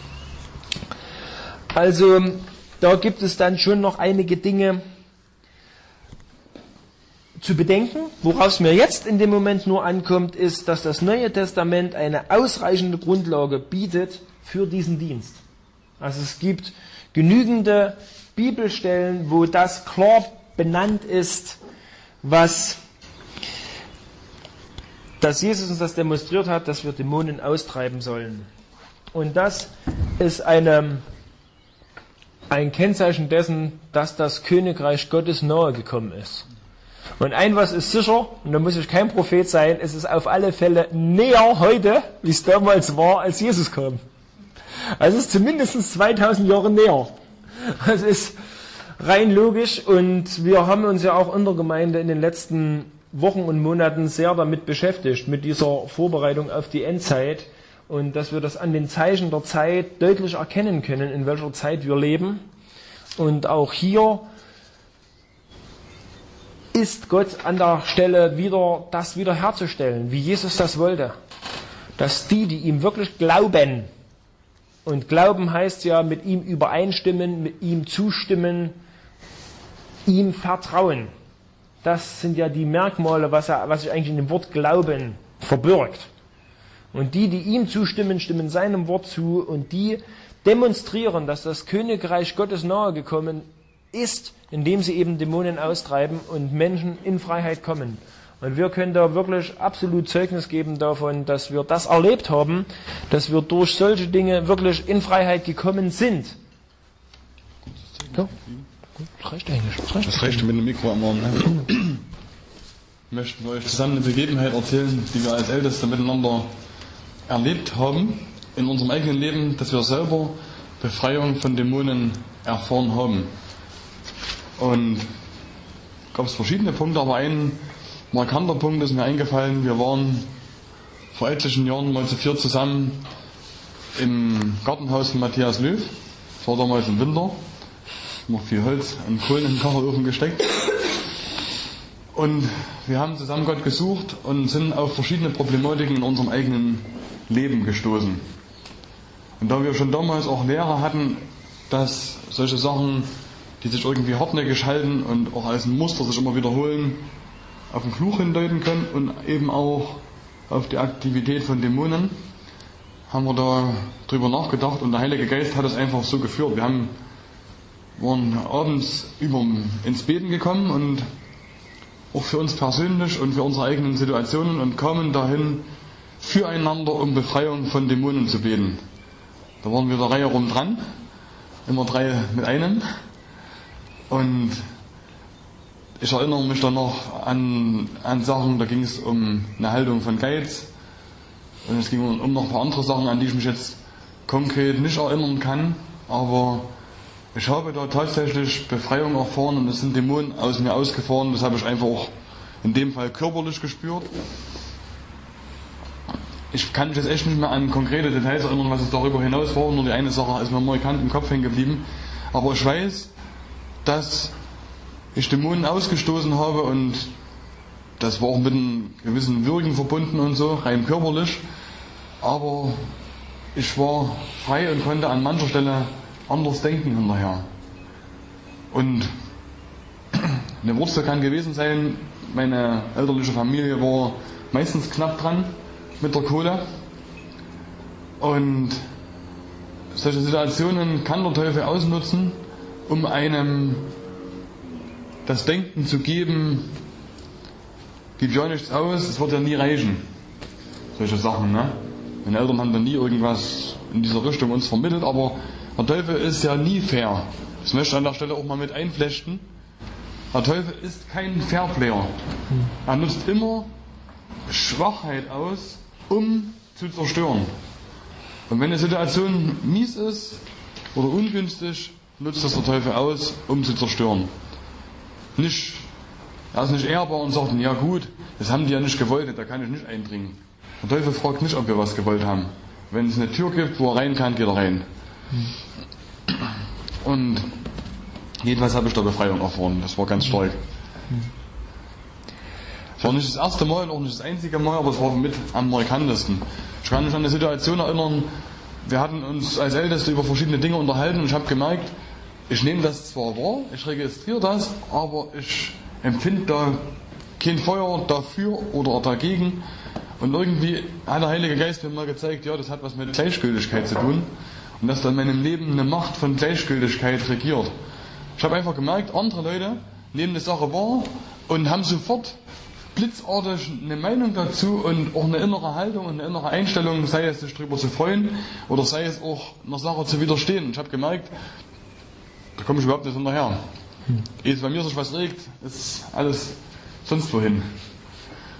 Also da gibt es dann schon noch einige Dinge zu bedenken. Worauf es mir jetzt in dem Moment nur ankommt, ist, dass das Neue Testament eine ausreichende Grundlage bietet für diesen Dienst. Also es gibt genügende Bibelstellen, wo das klar benannt ist, was, dass Jesus uns das demonstriert hat, dass wir Dämonen austreiben sollen. Und das ist eine, ein Kennzeichen dessen, dass das Königreich Gottes nahe gekommen ist. Und ein was ist sicher, und da muss ich kein Prophet sein, es ist auf alle Fälle näher heute, wie es damals war, als Jesus kam. Also es ist zumindest zweitausend Jahre näher. Das ist rein logisch und wir haben uns ja auch in der Gemeinde in den letzten Wochen und Monaten sehr damit beschäftigt, mit dieser Vorbereitung auf die Endzeit und dass wir das an den Zeichen der Zeit deutlich erkennen können, in welcher Zeit wir leben. Und auch hier ist Gott an der Stelle wieder, das wiederherzustellen, wie Jesus das wollte. Dass die, die ihm wirklich glauben, und Glauben heißt ja mit ihm übereinstimmen, mit ihm zustimmen, ihm vertrauen. Das sind ja die Merkmale, was, er, was sich eigentlich in dem Wort Glauben verbirgt. Und die, die ihm zustimmen, stimmen seinem Wort zu und die demonstrieren, dass das Königreich Gottes nahe gekommen ist, indem sie eben Dämonen austreiben und Menschen in Freiheit kommen. Und wir können da wirklich absolut Zeugnis geben davon, dass wir das erlebt haben, dass wir durch solche Dinge wirklich in Freiheit gekommen sind. Ja, gut, das reicht eigentlich. Das reicht, das reicht mit dem Mikro am Morgen. Ich möchte euch zusammen eine Begebenheit erzählen, die wir als Älteste miteinander erlebt haben in unserem eigenen Leben, dass wir selber Befreiung von Dämonen erfahren haben. Und gab es verschiedene Punkte, aber ein markanter Punkt ist mir eingefallen. Wir waren vor etlichen Jahren mal zu vier zusammen im Gartenhaus von Matthias Löw. Das war damals im Winter. Noch viel Holz und Kohlen in den Kachelofen gesteckt. Und wir haben zusammen Gott gesucht und sind auf verschiedene Problematiken in unserem eigenen Leben gestoßen. Und da wir schon damals auch Lehre hatten, dass solche Sachen, die sich irgendwie hartnäckig halten und auch als ein Muster sich immer wiederholen, auf den Fluch hindeuten können und eben auch auf die Aktivität von Dämonen, haben wir da drüber nachgedacht und der Heilige Geist hat es einfach so geführt. Wir haben, waren abends über ins Beten gekommen und auch für uns persönlich und für unsere eigenen Situationen und kamen dahin, füreinander um Befreiung von Dämonen zu beten. Da waren wir der Reihe rum dran, immer drei mit einem. Und ich erinnere mich dann noch an, an Sachen, da ging es um eine Haltung von Geiz. Und es ging um, um noch ein paar andere Sachen, an die ich mich jetzt konkret nicht erinnern kann. Aber ich habe da tatsächlich Befreiung erfahren und es sind Dämonen aus mir ausgefahren. Das habe ich einfach auch in dem Fall körperlich gespürt. Ich kann mich jetzt echt nicht mehr an konkrete Details erinnern, was es darüber hinaus war. Nur die eine Sache ist mir markant im Kopf hängen geblieben. Aber ich weiß, dass ich Dämonen ausgestoßen habe und das war auch mit einem gewissen Wirken verbunden und so, rein körperlich. Aber ich war frei und konnte an mancher Stelle anders denken hinterher. Und eine Wurzel kann gewesen sein, meine elterliche Familie war meistens knapp dran mit der Kohle. Und solche Situationen kann der Teufel ausnutzen, um einem das Denken zu geben, gib ja nichts aus, es wird ja nie reichen. Solche Sachen, ne? Meine Eltern haben dann nie irgendwas in dieser Richtung uns vermittelt, aber der Teufel ist ja nie fair. Das möchte ich an der Stelle auch mal mit einflechten. Der Teufel ist kein Fairplayer. Er nutzt immer Schwachheit aus, um zu zerstören. Und wenn eine Situation mies ist oder ungünstig, nutzt das der Teufel aus, um zu zerstören. Nicht, er ist nicht ehrbar und sagt, ja gut, das haben die ja nicht gewollt, da kann ich nicht eindringen. Der Teufel fragt nicht, ob wir was gewollt haben. Wenn es eine Tür gibt, wo er rein kann, geht er rein. Und jedenfalls habe ich da Befreiung erfahren. Das war ganz stark. Es war nicht das erste Mal und auch nicht das einzige Mal, aber es war mit am markantesten. Ich kann mich an eine Situation erinnern, wir hatten uns als Älteste über verschiedene Dinge unterhalten und ich habe gemerkt, ich nehme das zwar wahr, ich registriere das, aber ich empfinde da kein Feuer dafür oder dagegen. Und irgendwie hat der Heilige Geist mir mal gezeigt, ja, das hat was mit Gleichgültigkeit zu tun. Und dass da in meinem Leben eine Macht von Gleichgültigkeit regiert. Ich habe einfach gemerkt, andere Leute nehmen eine Sache wahr und haben sofort blitzartig eine Meinung dazu und auch eine innere Haltung und eine innere Einstellung, sei es sich darüber zu freuen oder sei es auch einer Sache zu widerstehen. Und ich habe gemerkt, da komme ich überhaupt nicht hinterher. Hm. Ehe es bei mir sich was regt, ist alles sonst wohin.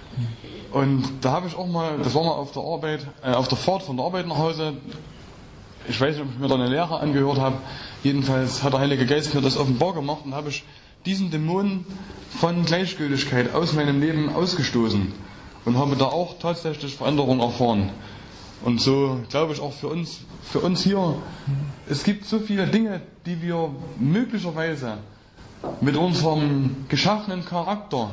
Und da habe ich auch mal, das war mal auf der Arbeit, äh, auf der Fahrt von der Arbeit nach Hause, ich weiß nicht, ob ich mir da eine Lehre angehört habe, jedenfalls hat der Heilige Geist mir das offenbar gemacht und habe ich diesen Dämon von Gleichgültigkeit aus meinem Leben ausgestoßen und habe da auch tatsächlich Veränderung erfahren. Und so glaube ich auch für uns, für uns hier, es gibt so viele Dinge, die wir möglicherweise mit unserem geschaffenen Charakter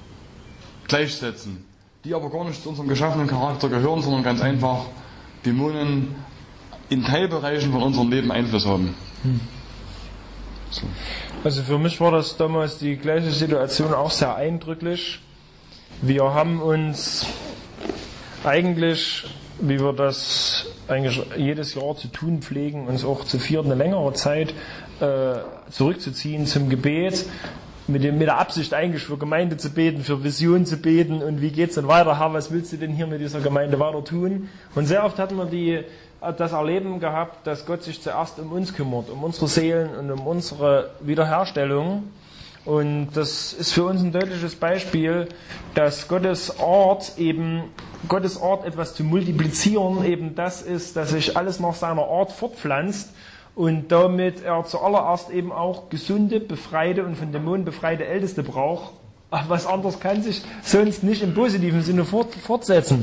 gleichsetzen, die aber gar nicht zu unserem geschaffenen Charakter gehören, sondern ganz einfach Dämonen in Teilbereichen von unserem Leben Einfluss haben. Hm. So. Also für mich war das damals die gleiche Situation auch sehr eindrücklich. Wir haben uns eigentlich, wie wir das eigentlich jedes Jahr zu tun pflegen, uns auch zu viert eine längere Zeit äh, zurückzuziehen zum Gebet, mit, dem, mit der Absicht eigentlich für Gemeinde zu beten, für Vision zu beten und wie geht's denn weiter, Herr, was willst du denn hier mit dieser Gemeinde weiter tun? Und sehr oft hatten wir die, das Erleben gehabt, dass Gott sich zuerst um uns kümmert, um unsere Seelen und um unsere Wiederherstellung. Und das ist für uns ein deutliches Beispiel, dass Gottes Art eben, Gottes Art etwas zu multiplizieren eben das ist, dass sich alles nach seiner Art fortpflanzt und damit er zuallererst eben auch gesunde, befreite und von Dämonen befreite Älteste braucht. Aber was anderes kann sich sonst nicht im positiven Sinne fort, fortsetzen.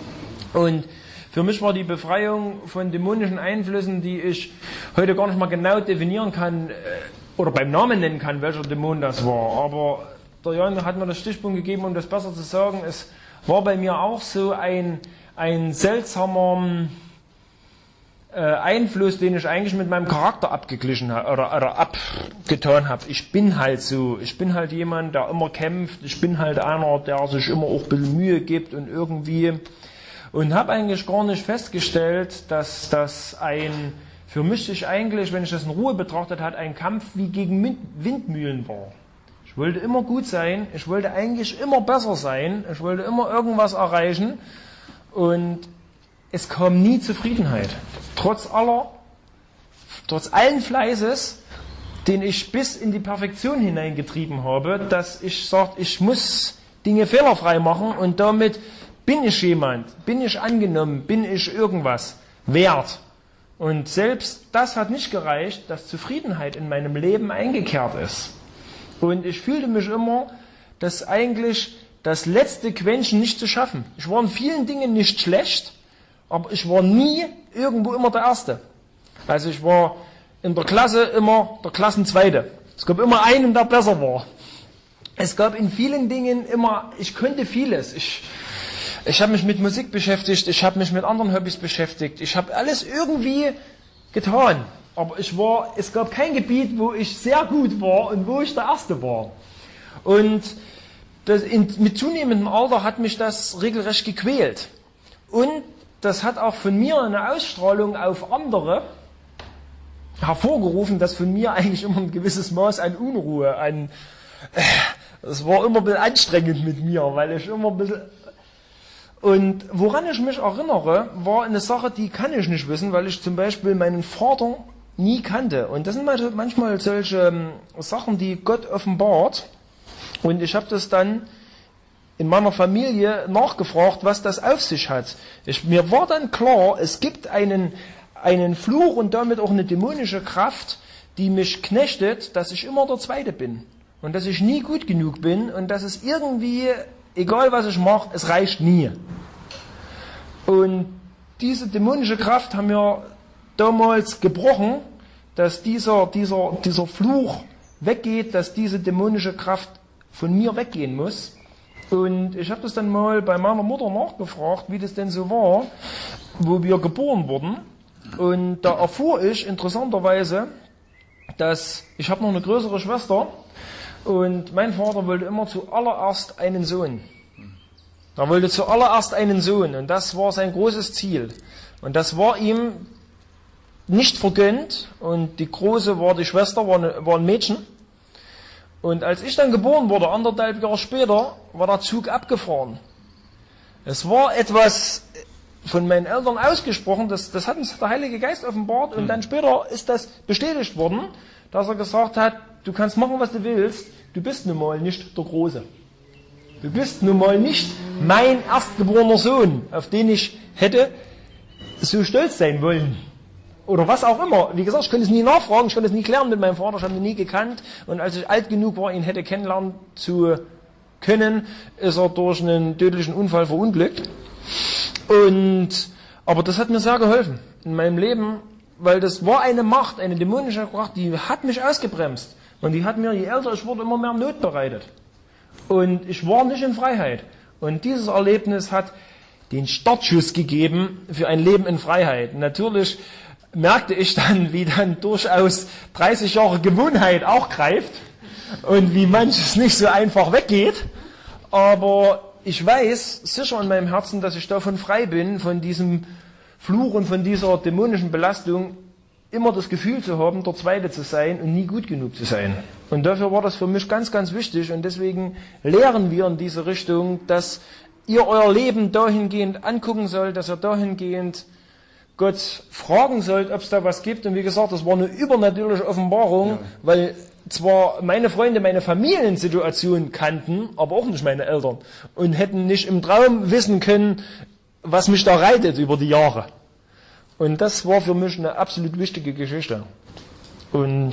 Und für mich war die Befreiung von dämonischen Einflüssen, die ich heute gar nicht mal genau definieren kann, oder beim Namen nennen kann, welcher Dämon das war. Aber der Jan hat mir das Stichpunkt gegeben, um das besser zu sagen. Es war bei mir auch so ein, ein seltsamer äh, Einfluss, den ich eigentlich mit meinem Charakter abgeglichen habe oder, oder abgetan habe. Ich bin halt so. Ich bin halt jemand, der immer kämpft. Ich bin halt einer, der sich immer auch ein bisschen Mühe gibt und irgendwie. Und habe eigentlich gar nicht festgestellt, dass das ein für mich sich eigentlich, wenn ich das in Ruhe betrachtet habe, ein Kampf wie gegen Windmühlen war. Ich wollte immer gut sein, ich wollte eigentlich immer besser sein, ich wollte immer irgendwas erreichen und es kam nie Zufriedenheit. Trotz aller, trotz allen Fleißes, den ich bis in die Perfektion hineingetrieben habe, dass ich sage, ich muss Dinge fehlerfrei machen und damit bin ich jemand, bin ich angenommen, bin ich irgendwas wert. Und selbst das hat nicht gereicht, dass Zufriedenheit in meinem Leben eingekehrt ist. Und ich fühlte mich immer, dass eigentlich das letzte Quäntchen nicht zu schaffen. Ich war in vielen Dingen nicht schlecht, aber ich war nie irgendwo immer der Erste. Also ich war in der Klasse immer der Klassenzweite. Es gab immer einen, der besser war. Es gab in vielen Dingen immer, ich konnte vieles. Ich Ich habe mich mit Musik beschäftigt, ich habe mich mit anderen Hobbys beschäftigt, ich habe alles irgendwie getan. Aber ich war, es gab kein Gebiet, wo ich sehr gut war und wo ich der Erste war. Und das in, mit zunehmendem Alter hat mich das regelrecht gequält. Und das hat auch von mir eine Ausstrahlung auf andere hervorgerufen, dass von mir eigentlich immer ein gewisses Maß an Unruhe, an, es war immer ein bisschen anstrengend mit mir, weil ich immer ein bisschen. Und woran ich mich erinnere, war eine Sache, die kann ich nicht wissen, weil ich zum Beispiel meinen Vater nie kannte. Und das sind manchmal solche Sachen, die Gott offenbart. Und ich habe das dann in meiner Familie nachgefragt, was das auf sich hat. Ich, mir war dann klar, es gibt einen, einen Fluch und damit auch eine dämonische Kraft, die mich knechtet, dass ich immer der Zweite bin. Und dass ich nie gut genug bin und dass es irgendwie, egal was ich mache, es reicht nie. Und diese dämonische Kraft haben wir damals gebrochen, dass dieser, dieser, dieser Fluch weggeht, dass diese dämonische Kraft von mir weggehen muss. Und ich habe das dann mal bei meiner Mutter nachgefragt, wie das denn so war, wo wir geboren wurden. Und da erfuhr ich interessanterweise, dass ich habe noch eine größere Schwester und mein Vater wollte immer zuallererst einen Sohn. Er wollte zuallererst einen Sohn und das war sein großes Ziel. Und das war ihm nicht vergönnt und die große war die Schwester, war, eine, war ein Mädchen. Und als ich dann geboren wurde, anderthalb Jahre später, war der Zug abgefahren. Es war etwas von meinen Eltern ausgesprochen, das, das hat uns der Heilige Geist offenbart und dann später ist das bestätigt worden, dass er gesagt hat, du kannst machen, was du willst, du bist nun mal nicht der Große. Du bist nun mal nicht mein erstgeborener Sohn, auf den ich hätte so stolz sein wollen. oder was auch immer. Wie gesagt, ich konnte es nie nachfragen, ich konnte es nie klären mit meinem Vater, ich habe ihn nie gekannt. Und als ich alt genug war, ihn hätte kennenlernen zu können, ist er durch einen tödlichen Unfall verunglückt. Und, aber das hat mir sehr geholfen in meinem Leben, weil das war eine Macht, eine dämonische Macht, die hat mich ausgebremst. Und die hat mir, je älter ich wurde, immer mehr Not bereitet. Und ich war nicht in Freiheit. Und dieses Erlebnis hat den Startschuss gegeben für ein Leben in Freiheit. Natürlich merkte ich dann, wie dann durchaus dreißig Jahre Gewohnheit auch greift und wie manches nicht so einfach weggeht. Aber ich weiß sicher in meinem Herzen, dass ich davon frei bin, von diesem Fluch und von dieser dämonischen Belastung, immer das Gefühl zu haben, der Zweite zu sein und nie gut genug zu sein. Und dafür war das für mich ganz, ganz wichtig. Und deswegen lehren wir in diese Richtung, dass ihr euer Leben dahingehend angucken sollt, dass ihr dahingehend Gott fragen sollt, ob es da was gibt. Und wie gesagt, das war eine übernatürliche Offenbarung, ja. Weil zwar meine Freunde meine Familiensituation kannten, aber auch nicht meine Eltern. Und hätten nicht im Traum wissen können, was mich da reitet über die Jahre. Und das war für mich eine absolut wichtige Geschichte. Und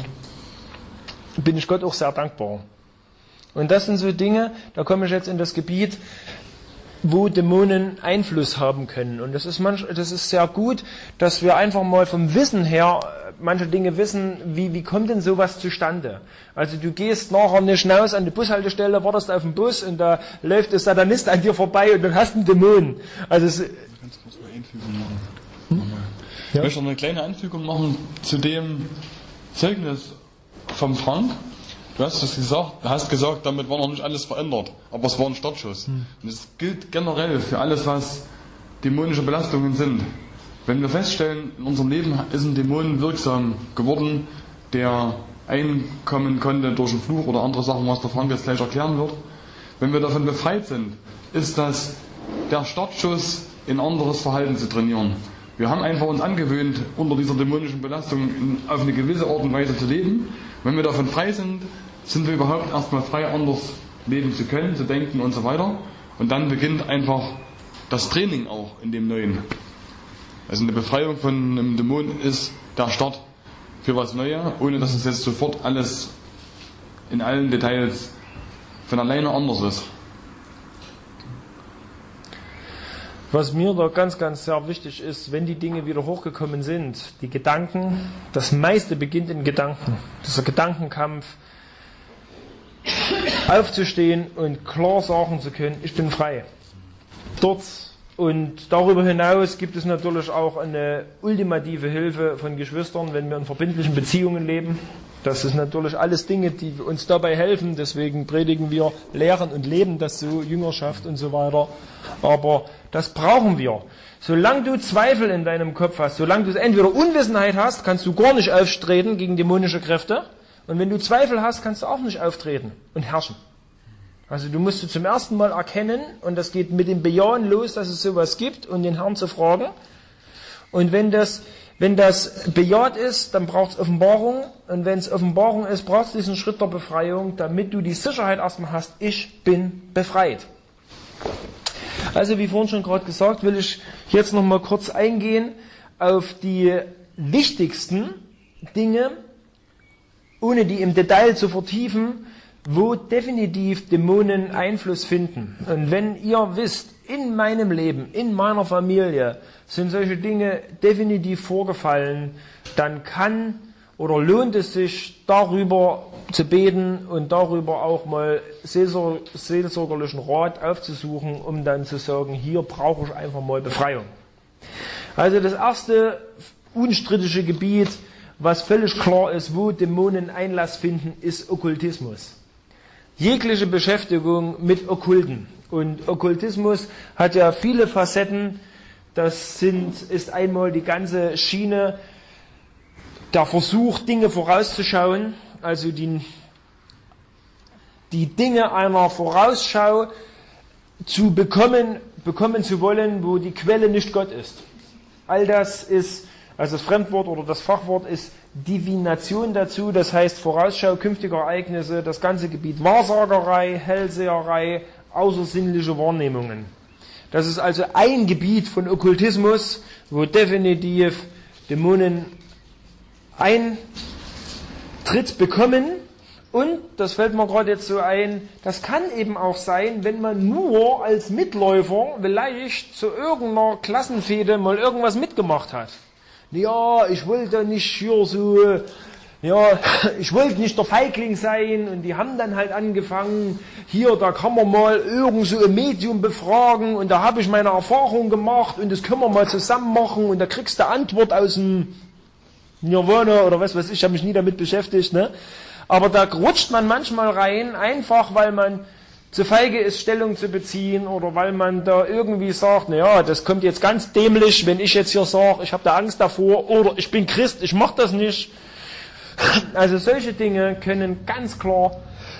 bin ich Gott auch sehr dankbar. Und das sind so Dinge, da komme ich jetzt in das Gebiet, wo Dämonen Einfluss haben können. Und das ist manch, das ist sehr gut, dass wir einfach mal vom Wissen her manche Dinge wissen, wie, wie kommt denn sowas zustande? Also du gehst nachher nicht hinaus an die Bushaltestelle, wartest auf den Bus und da läuft der Satanist an dir vorbei und dann hast du einen Dämon. Also es, ganz kurz mal Einfügung machen. Hm? Ich ja. möchte noch eine kleine Anfügung machen zu dem Zeugnis vom Frank. Du hast es gesagt, hast gesagt, damit war noch nicht alles verändert, aber es war ein Startschuss. Hm. Und das gilt generell für alles, was dämonische Belastungen sind. Wenn wir feststellen, in unserem Leben ist ein Dämon wirksam geworden, der einkommen konnte durch einen Fluch oder andere Sachen, was der Frank jetzt gleich erklären wird. Wenn wir davon befreit sind, ist das der Startschuss, in anderes Verhalten zu trainieren. Wir haben einfach uns angewöhnt, unter dieser dämonischen Belastung in, auf eine gewisse Art und Weise zu leben. Wenn wir davon frei sind, sind wir überhaupt erstmal frei, anders leben zu können, zu denken und so weiter. Und dann beginnt einfach das Training auch in dem Neuen. Also eine Befreiung von einem Dämon ist der Start für was Neues, ohne dass es jetzt sofort alles in allen Details von alleine anders ist. Was mir da ganz, ganz sehr wichtig ist, wenn die Dinge wieder hochgekommen sind, die Gedanken, das meiste beginnt in Gedanken. Dieser Gedankenkampf, aufzustehen und klar sagen zu können, ich bin frei. Dort und darüber hinaus gibt es natürlich auch eine ultimative Hilfe von Geschwistern, wenn wir in verbindlichen Beziehungen leben. Das ist natürlich alles Dinge, die uns dabei helfen. Deswegen predigen wir, lehren und leben das so, Jüngerschaft und so weiter. Aber das brauchen wir. Solange du Zweifel in deinem Kopf hast, solange du entweder Unwissenheit hast, kannst du gar nicht auftreten gegen dämonische Kräfte. Und wenn du Zweifel hast, kannst du auch nicht auftreten und herrschen. Also du musst du zum ersten Mal erkennen, und das geht mit dem Bejahen los, dass es sowas gibt, und den Herrn zu fragen. Und wenn das, wenn das bejaht ist, dann braucht es Offenbarung. Und wenn es Offenbarung ist, braucht es diesen Schritt der Befreiung, damit du die Sicherheit erstmal hast, ich bin befreit. Also wie vorhin schon gerade gesagt, will ich jetzt nochmal kurz eingehen auf die wichtigsten Dinge, ohne die im Detail zu vertiefen, wo definitiv Dämonen Einfluss finden. Und wenn ihr wisst, in meinem Leben, in meiner Familie sind solche Dinge definitiv vorgefallen, dann kann oder lohnt es sich, darüber zu beten und darüber auch mal seelsorgerlichen Rat aufzusuchen, um dann zu sagen, hier brauche ich einfach mal Befreiung. Also das erste unstrittige Gebiet, was völlig klar ist, wo Dämonen Einlass finden, ist Okkultismus. Jegliche Beschäftigung mit Okkulten. Und Okkultismus hat ja viele Facetten. Das sind, ist einmal die ganze Schiene, der Versuch, Dinge vorauszuschauen, also die, die Dinge einer Vorausschau zu bekommen, bekommen zu wollen, wo die Quelle nicht Gott ist. All das ist, also das Fremdwort oder das Fachwort ist Divination dazu, das heißt Vorausschau künftiger Ereignisse, das ganze Gebiet Wahrsagerei, Hellseherei, außersinnliche Wahrnehmungen. Das ist also ein Gebiet von Okkultismus, wo definitiv Dämonen Eintritt bekommen. Und, das fällt mir gerade jetzt so ein, das kann eben auch sein, wenn man nur als Mitläufer vielleicht zu irgendeiner Klassenfehde mal irgendwas mitgemacht hat. Ja, ich wollte nicht hier so, ja, ich wollte nicht der Feigling sein, und die haben dann halt angefangen, hier, da kann man mal irgend so ein Medium befragen, und da habe ich meine Erfahrung gemacht, und das können wir mal zusammen machen, und da kriegst du Antwort aus dem Nirvana oder was weiß ich, ich habe mich nie damit beschäftigt, ne? Aber da rutscht man manchmal rein, einfach weil man zu feige ist, Stellung zu beziehen, oder weil man da irgendwie sagt, naja, das kommt jetzt ganz dämlich, wenn ich jetzt hier sage, ich habe da Angst davor, oder ich bin Christ, ich mache das nicht. Also solche Dinge können ganz klar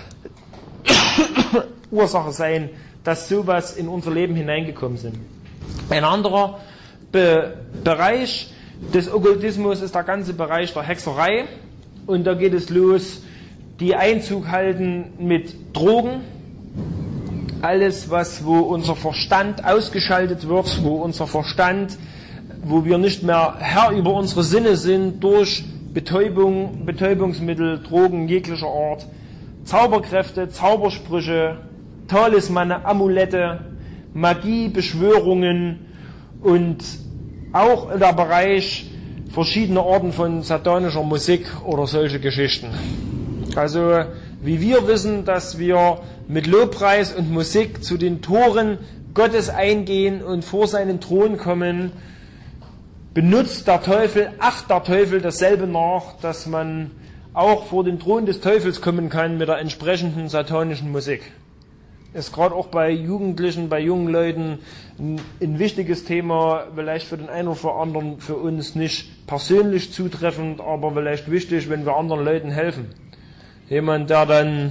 Ursache sein, dass sowas in unser Leben hineingekommen sind. Ein anderer Be- Bereich des Okkultismus ist der ganze Bereich der Hexerei. Und da geht es los, die Einzug halten mit Drogen. Alles, was, wo unser Verstand ausgeschaltet wird, wo unser Verstand, wo wir nicht mehr Herr über unsere Sinne sind, durch Betäubung, Betäubungsmittel, Drogen jeglicher Art, Zauberkräfte, Zaubersprüche, Talismane, Amulette, Magie, Beschwörungen und auch der Bereich verschiedene Arten von satanischer Musik oder solche Geschichten. Also, wie wir wissen, dass wir mit Lobpreis und Musik zu den Toren Gottes eingehen und vor seinen Thron kommen, benutzt der Teufel, acht der Teufel dasselbe nach, dass man auch vor den Thron des Teufels kommen kann mit der entsprechenden satanischen Musik. Ist gerade auch bei Jugendlichen, bei jungen Leuten ein, ein wichtiges Thema, vielleicht für den einen oder anderen für uns nicht persönlich zutreffend, aber vielleicht wichtig, wenn wir anderen Leuten helfen. Jemand, der dann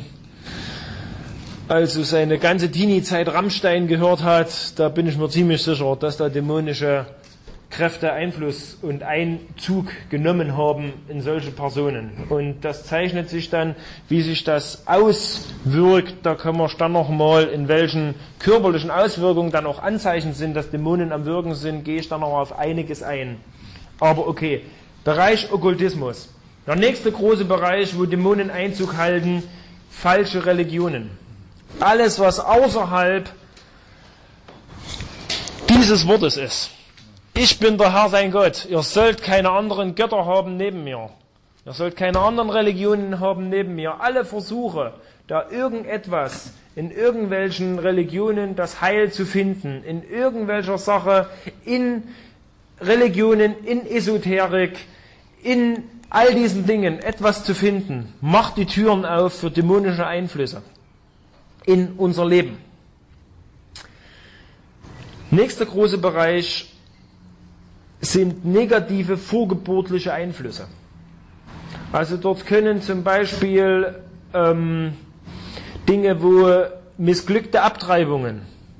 also seine ganze Teenie-Zeit Rammstein gehört hat, da bin ich mir ziemlich sicher, dass da dämonische Kräfte Einfluss und Einzug genommen haben in solche Personen. Und das zeichnet sich dann, wie sich das auswirkt, da können wir dann nochmal, in welchen körperlichen Auswirkungen dann auch Anzeichen sind, dass Dämonen am Wirken sind, gehe ich dann noch auf einiges ein. Aber okay, Bereich Okkultismus. Der nächste große Bereich, wo Dämonen Einzug halten, falsche Religionen. Alles, was außerhalb dieses Wortes ist. Ich bin der Herr, sein Gott. Ihr sollt keine anderen Götter haben neben mir. Ihr sollt keine anderen Religionen haben neben mir. Alle Versuche, da irgendetwas in irgendwelchen Religionen das Heil zu finden, in irgendwelcher Sache, in Religionen, in Esoterik, in all diesen Dingen etwas zu finden, macht die Türen auf für dämonische Einflüsse in unser Leben. Nächster große Bereich sind negative vorgeburtliche Einflüsse. Also dort können zum Beispiel ähm, Dinge, wo missglückte Abtreibungen,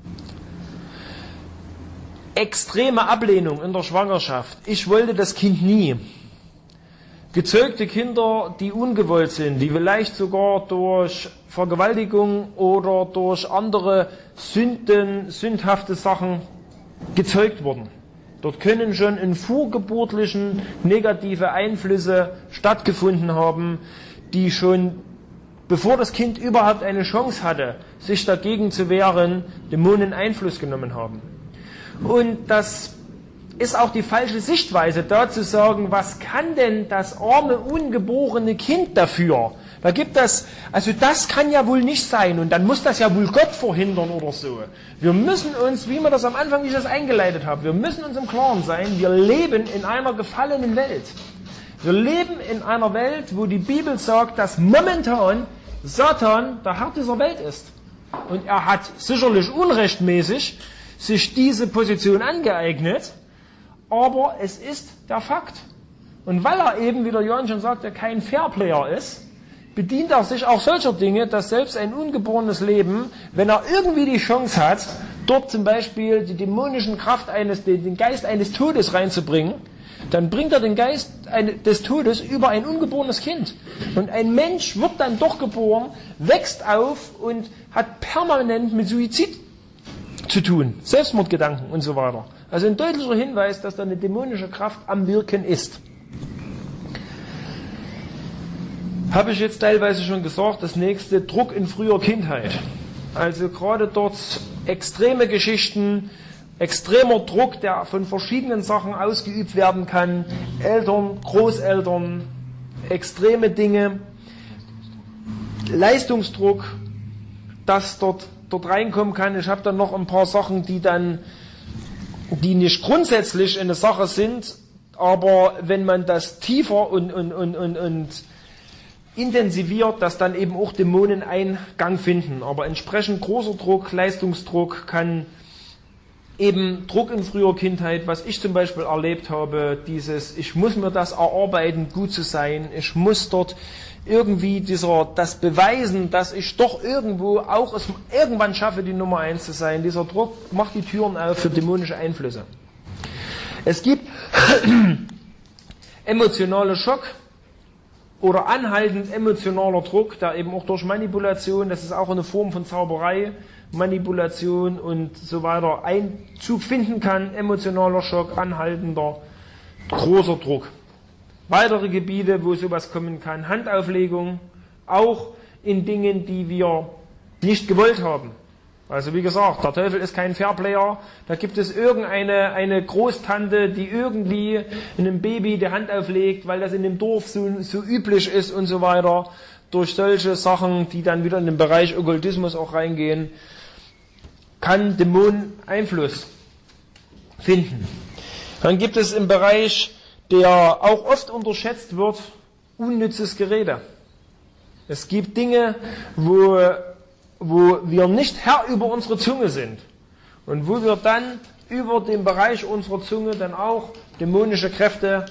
extreme Ablehnung in der Schwangerschaft, ich wollte das Kind nie, gezeugte Kinder, die ungewollt sind, die vielleicht sogar durch Vergewaltigung oder durch andere Sünden, sündhafte Sachen gezeugt wurden. Dort können schon in vorgeburtlichen negative Einflüsse stattgefunden haben, die schon, bevor das Kind überhaupt eine Chance hatte, sich dagegen zu wehren, Dämonen Einfluss genommen haben. Und das ist auch die falsche Sichtweise, da zu sagen, was kann denn das arme, ungeborene Kind dafür? Da gibt das, also das kann ja wohl nicht sein und dann muss das ja wohl Gott verhindern oder so. Wir müssen uns, wie wir das am Anfang, wie ich das eingeleitet habe, wir müssen uns im Klaren sein, wir leben in einer gefallenen Welt. Wir leben in einer Welt, wo die Bibel sagt, dass momentan Satan der Herr dieser Welt ist. Und er hat sicherlich unrechtmäßig sich diese Position angeeignet, aber es ist der Fakt. Und weil er eben, wie der Johann schon sagte, kein Fairplayer ist, bedient er sich auch solcher Dinge, dass selbst ein ungeborenes Leben, wenn er irgendwie die Chance hat, dort zum Beispiel die dämonischen Kraft eines, den Geist eines Todes reinzubringen, dann bringt er den Geist des Todes über ein ungeborenes Kind. Und ein Mensch wird dann doch geboren, wächst auf und hat permanent mit Suizid zu tun, Selbstmordgedanken und so weiter. Also ein deutlicher Hinweis, dass da eine dämonische Kraft am Wirken ist. Habe ich jetzt teilweise schon gesagt, das nächste, Druck in früher Kindheit. Also gerade dort extreme Geschichten, extremer Druck, der von verschiedenen Sachen ausgeübt werden kann, Eltern, Großeltern, extreme Dinge, Leistungsdruck, das dort, dort reinkommen kann. Ich habe dann noch ein paar Sachen, die dann, die nicht grundsätzlich eine Sache sind, aber wenn man das tiefer und, und, und, und, und intensiviert, dass dann eben auch Dämonen Eingang finden. Aber entsprechend großer Druck, Leistungsdruck kann eben Druck in früher Kindheit, was ich zum Beispiel erlebt habe, dieses, ich muss mir das erarbeiten, gut zu sein, ich muss dort irgendwie dieser, das beweisen, dass ich doch irgendwo auch es irgendwann schaffe, die Nummer eins zu sein. Dieser Druck macht die Türen auf für dämonische Einflüsse. Es gibt emotionale Schock oder anhaltend emotionaler Druck, der eben auch durch Manipulation, das ist auch eine Form von Zauberei, Manipulation und so weiter Einzug finden kann, emotionaler Schock, anhaltender, großer Druck. Weitere Gebiete, wo sowas kommen kann, Handauflegung, auch in Dingen, die wir nicht gewollt haben. Also wie gesagt, der Teufel ist kein Fairplayer, da gibt es irgendeine eine Großtante, die irgendwie einem Baby die Hand auflegt, weil das in dem Dorf so, so üblich ist und so weiter, durch solche Sachen, die dann wieder in den Bereich Okkultismus auch reingehen, kann Dämonen Einfluss finden. Dann gibt es im Bereich, der auch oft unterschätzt wird, unnützes Gerede. Es gibt Dinge, wo, wo wir nicht Herr über unsere Zunge sind und wo wir dann über den Bereich unserer Zunge dann auch dämonische Kräfte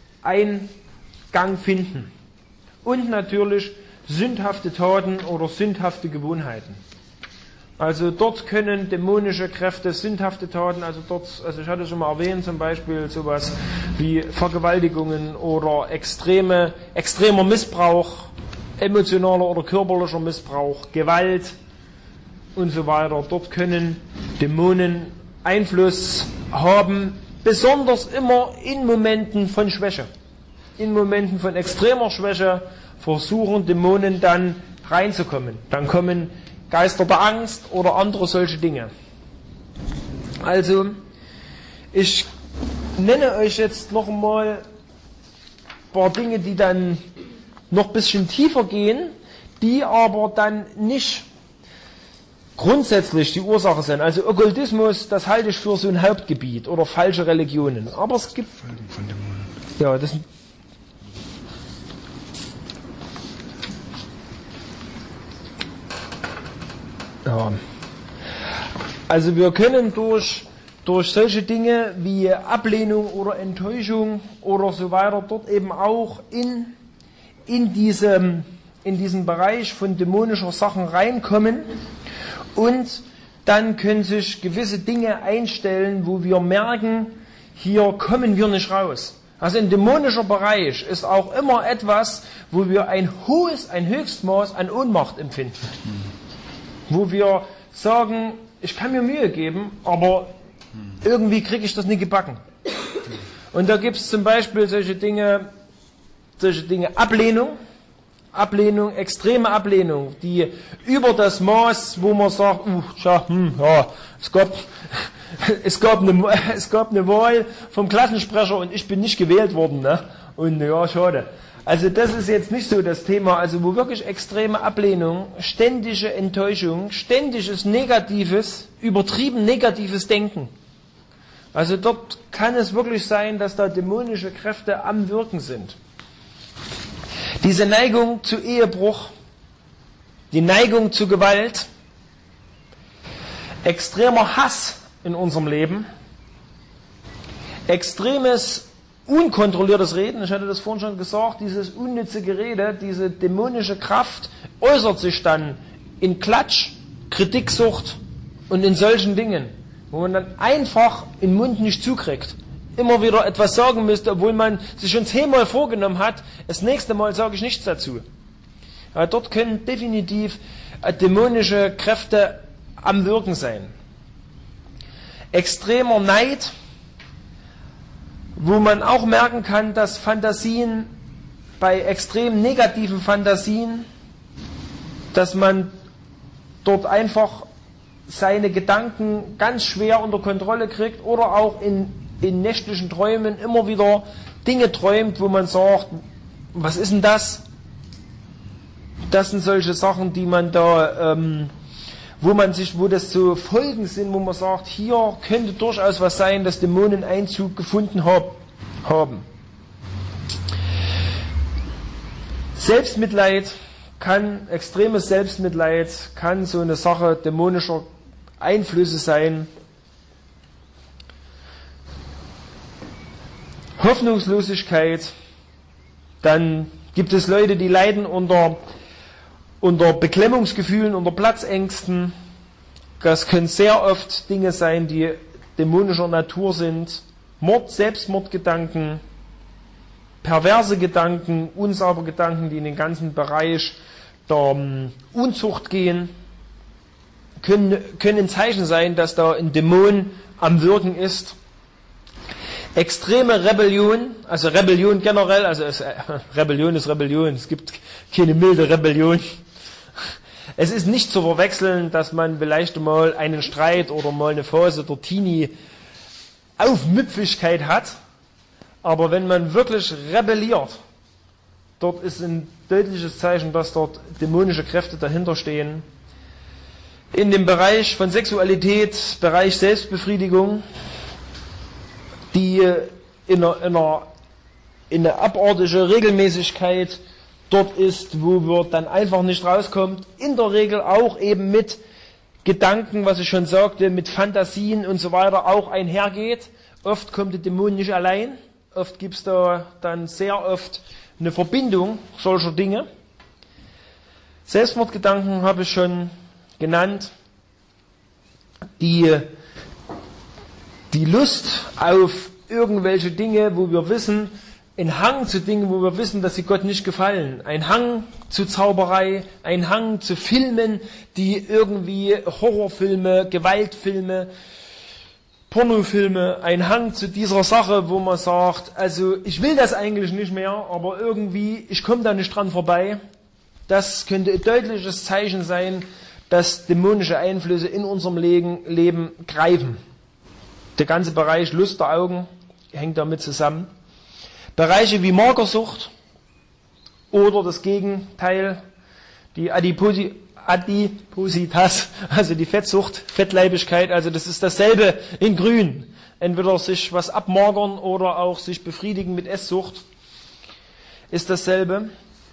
Eingang finden. Und natürlich sündhafte Taten oder sündhafte Gewohnheiten. Also dort können dämonische Kräfte, sündhafte Taten, also dort, also ich hatte schon mal erwähnt, zum Beispiel sowas wie Vergewaltigungen oder extreme, extremer Missbrauch, emotionaler oder körperlicher Missbrauch, Gewalt und so weiter. Dort können Dämonen Einfluss haben, besonders immer in Momenten von Schwäche. In Momenten von extremer Schwäche versuchen Dämonen dann reinzukommen. Dann kommen Geister der Angst oder andere solche Dinge. Also, ich nenne euch jetzt noch einmal ein paar Dinge, die dann noch ein bisschen tiefer gehen, die aber dann nicht grundsätzlich die Ursache sind. Also Okkultismus, das halte ich für so ein Hauptgebiet oder falsche Religionen. Aber es gibt... Folgen von Dämonen. Ja, das Ja. Also wir können durch, durch solche Dinge wie Ablehnung oder Enttäuschung oder so weiter dort eben auch in, in, diesem, in diesen Bereich von dämonischer Sachen reinkommen und dann können sich gewisse Dinge einstellen, wo wir merken, hier kommen wir nicht raus. Also ein dämonischer Bereich ist auch immer etwas, wo wir ein hohes, ein Höchstmaß an Ohnmacht empfinden. Wo wir sagen, ich kann mir Mühe geben, aber irgendwie kriege ich das nicht gebacken. Und da gibt es zum Beispiel solche Dinge, solche Dinge, Ablehnung, Ablehnung, extreme Ablehnung, die über das Maß, wo man sagt, uh, tja, hm, ja, es gab, es gab eine, es gab eine Wahl vom Klassensprecher und ich bin nicht gewählt worden, ne? Und ja, schade. Also das ist jetzt nicht so das Thema, also wo wirklich extreme Ablehnung, ständige Enttäuschung, ständiges negatives, übertrieben negatives Denken. Also dort kann es wirklich sein, dass da dämonische Kräfte am Wirken sind. Diese Neigung zu Ehebruch, die Neigung zu Gewalt, extremer Hass in unserem Leben, extremes unkontrolliertes Reden, ich hatte das vorhin schon gesagt, dieses unnütze Gerede, diese dämonische Kraft äußert sich dann in Klatsch, Kritiksucht und in solchen Dingen, wo man dann einfach den Mund nicht zukriegt, immer wieder etwas sagen müsste, obwohl man sich schon zehnmal vorgenommen hat, das nächste Mal sage ich nichts dazu. Aber dort können definitiv dämonische Kräfte am Wirken sein. Extremer Neid, wo man auch merken kann, dass Fantasien bei extrem negativen Fantasien, dass man dort einfach seine Gedanken ganz schwer unter Kontrolle kriegt oder auch in, in nächtlichen Träumen immer wieder Dinge träumt, wo man sagt, was ist denn das? Das sind solche Sachen, die man da, ähm, wo man sich, wo das so Folgen sind, wo man sagt, hier könnte durchaus was sein, dass Dämonen Einzug gefunden hab, haben. Selbstmitleid kann, extremes Selbstmitleid kann so eine Sache dämonischer Einflüsse sein. Hoffnungslosigkeit, dann gibt es Leute, die leiden unter, unter Beklemmungsgefühlen, unter Platzängsten. Das können sehr oft Dinge sein, die dämonischer Natur sind. Mord, Selbstmordgedanken, perverse Gedanken, unsaubere Gedanken, die in den ganzen Bereich der Unzucht gehen, können, können ein Zeichen sein, dass da ein Dämon am Wirken ist. Extreme Rebellion, also Rebellion generell, also es, äh, Rebellion ist Rebellion, es gibt keine milde Rebellion. Es ist nicht zu verwechseln, dass man vielleicht mal einen Streit oder mal eine Phase der Teenie-Aufmüpfigkeit hat, aber wenn man wirklich rebelliert, dort ist ein deutliches Zeichen, dass dort dämonische Kräfte dahinter stehen. In dem Bereich von Sexualität, Bereich Selbstbefriedigung, die in einer, in einer, in einer abartige Regelmäßigkeit dort ist, wo wir dann einfach nicht rauskommt. In der Regel auch eben mit Gedanken, was ich schon sagte, mit Fantasien und so weiter auch einhergeht. Oft kommt der Dämon nicht allein. Oft gibt es da dann sehr oft eine Verbindung solcher Dinge. Selbstmordgedanken habe ich schon genannt. Die, die Lust auf irgendwelche Dinge, wo wir wissen, ein Hang zu Dingen, wo wir wissen, dass sie Gott nicht gefallen. Ein Hang zu Zauberei, ein Hang zu Filmen, die irgendwie Horrorfilme, Gewaltfilme, Pornofilme, ein Hang zu dieser Sache, wo man sagt, also ich will das eigentlich nicht mehr, aber irgendwie, ich komme da nicht dran vorbei. Das könnte ein deutliches Zeichen sein, dass dämonische Einflüsse in unserem Leben greifen. Der ganze Bereich Lust der Augen hängt damit zusammen. Bereiche wie Magersucht oder das Gegenteil, die Adiposi- Adipositas, also die Fettsucht, Fettleibigkeit, also das ist dasselbe in Grün. Entweder sich was abmagern oder auch sich befriedigen mit Esssucht ist dasselbe.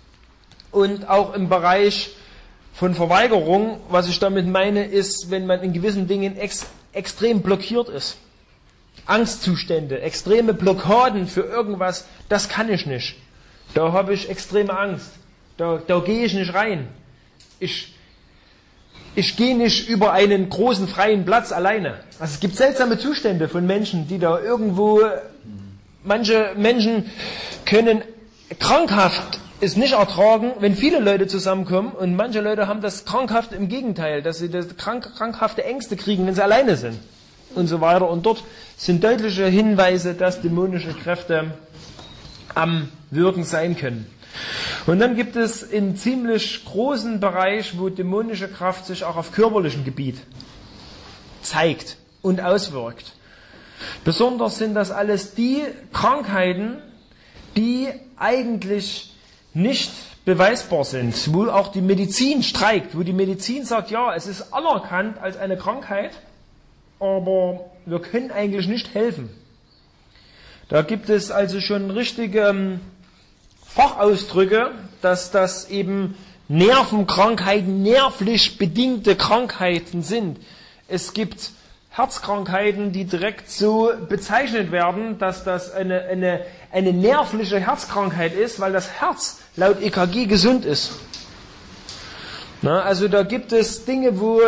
Und auch im Bereich von Verweigerung, was ich damit meine, ist, wenn man in gewissen Dingen ex- extrem blockiert ist. Angstzustände, extreme Blockaden für irgendwas, das kann ich nicht. Da habe ich extreme Angst. Da, da gehe ich nicht rein. Ich, ich gehe nicht über einen großen freien Platz alleine. Also es gibt seltsame Zustände von Menschen, die da irgendwo, manche Menschen können krankhaft es nicht ertragen, wenn viele Leute zusammenkommen, und manche Leute haben das krankhaft im Gegenteil, dass sie das krank, krankhafte Ängste kriegen, wenn sie alleine sind und so weiter. Und dort sind deutliche Hinweise, dass dämonische Kräfte am Wirken sein können. Und dann gibt es einen ziemlich großen Bereich, wo dämonische Kraft sich auch auf körperlichem Gebiet zeigt und auswirkt. Besonders sind das alles die Krankheiten, die eigentlich nicht beweisbar sind, wo auch die Medizin streikt, wo die Medizin sagt, ja, es ist anerkannt als eine Krankheit, aber wir können eigentlich nicht helfen. Da gibt es also schon richtige ähm, Fachausdrücke, dass das eben Nervenkrankheiten, nervlich bedingte Krankheiten sind. Es gibt Herzkrankheiten, die direkt so bezeichnet werden, dass das eine, eine, eine nervliche Herzkrankheit ist, weil das Herz laut E K G gesund ist. Na, also da gibt es Dinge, wo,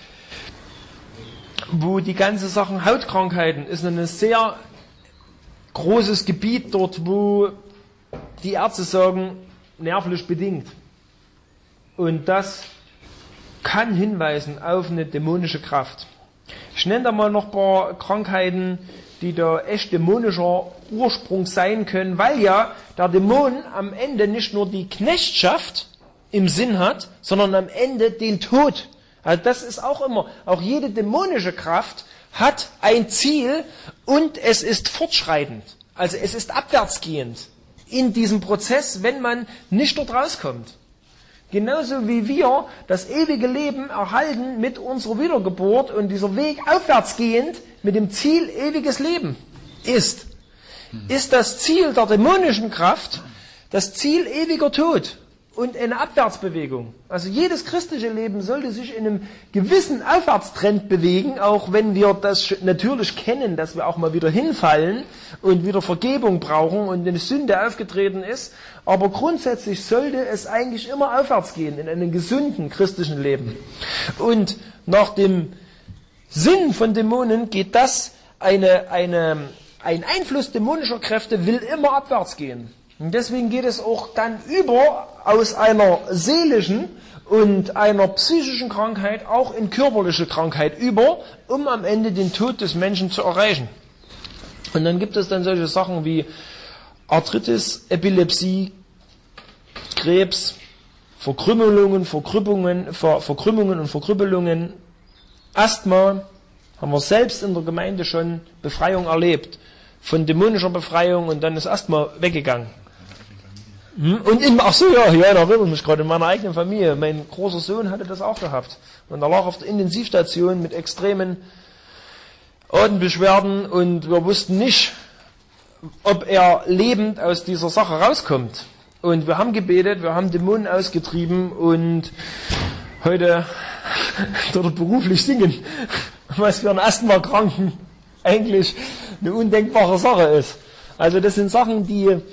wo die ganze Sachen Hautkrankheiten ist ein sehr großes Gebiet dort, wo die Ärzte sagen, nervlich bedingt. Und das kann hinweisen auf eine dämonische Kraft. Ich nenne da mal noch ein paar Krankheiten, die da echt dämonischer Ursprung sein können, weil ja der Dämon am Ende nicht nur die Knechtschaft im Sinn hat, sondern am Ende den Tod. Also das ist auch immer, auch jede dämonische Kraft hat ein Ziel und es ist fortschreitend. Also es ist abwärtsgehend in diesem Prozess, wenn man nicht dort rauskommt. Genauso wie wir das ewige Leben erhalten mit unserer Wiedergeburt und dieser Weg aufwärtsgehend mit dem Ziel ewiges Leben ist, ist das Ziel der dämonischen Kraft das Ziel ewiger Tod und eine Abwärtsbewegung. Also jedes christliche Leben sollte sich in einem gewissen Aufwärtstrend bewegen, auch wenn wir das natürlich kennen, dass wir auch mal wieder hinfallen und wieder Vergebung brauchen und eine Sünde aufgetreten ist. Aber grundsätzlich sollte es eigentlich immer aufwärts gehen in einem gesunden christlichen Leben. Und nach dem Sinn von Dämonen geht das, eine, eine, ein Einfluss dämonischer Kräfte will immer abwärts gehen. Und deswegen geht es auch dann über aus einer seelischen und einer psychischen Krankheit auch in körperliche Krankheit über, um am Ende den Tod des Menschen zu erreichen. Und dann gibt es dann solche Sachen wie Arthritis, Epilepsie, Krebs, Verkrümmungen, Verkrüppungen, Ver, Verkrümmungen und Verkrüppelungen, Asthma, haben wir selbst in der Gemeinde schon Befreiung erlebt. Von dämonischer Befreiung und dann ist Asthma weggegangen. Und in, ach so, ja, ja, da erinnere ich mich gerade, in meiner eigenen Familie. Mein großer Sohn hatte das auch gehabt. Und er lag auf der Intensivstation mit extremen Atembeschwerden und wir wussten nicht, ob er lebend aus dieser Sache rauskommt. Und wir haben gebetet, wir haben Dämonen ausgetrieben und heute dort beruflich singen, was für einen Asthma-Kranken eigentlich eine undenkbare Sache ist. Also das sind Sachen, die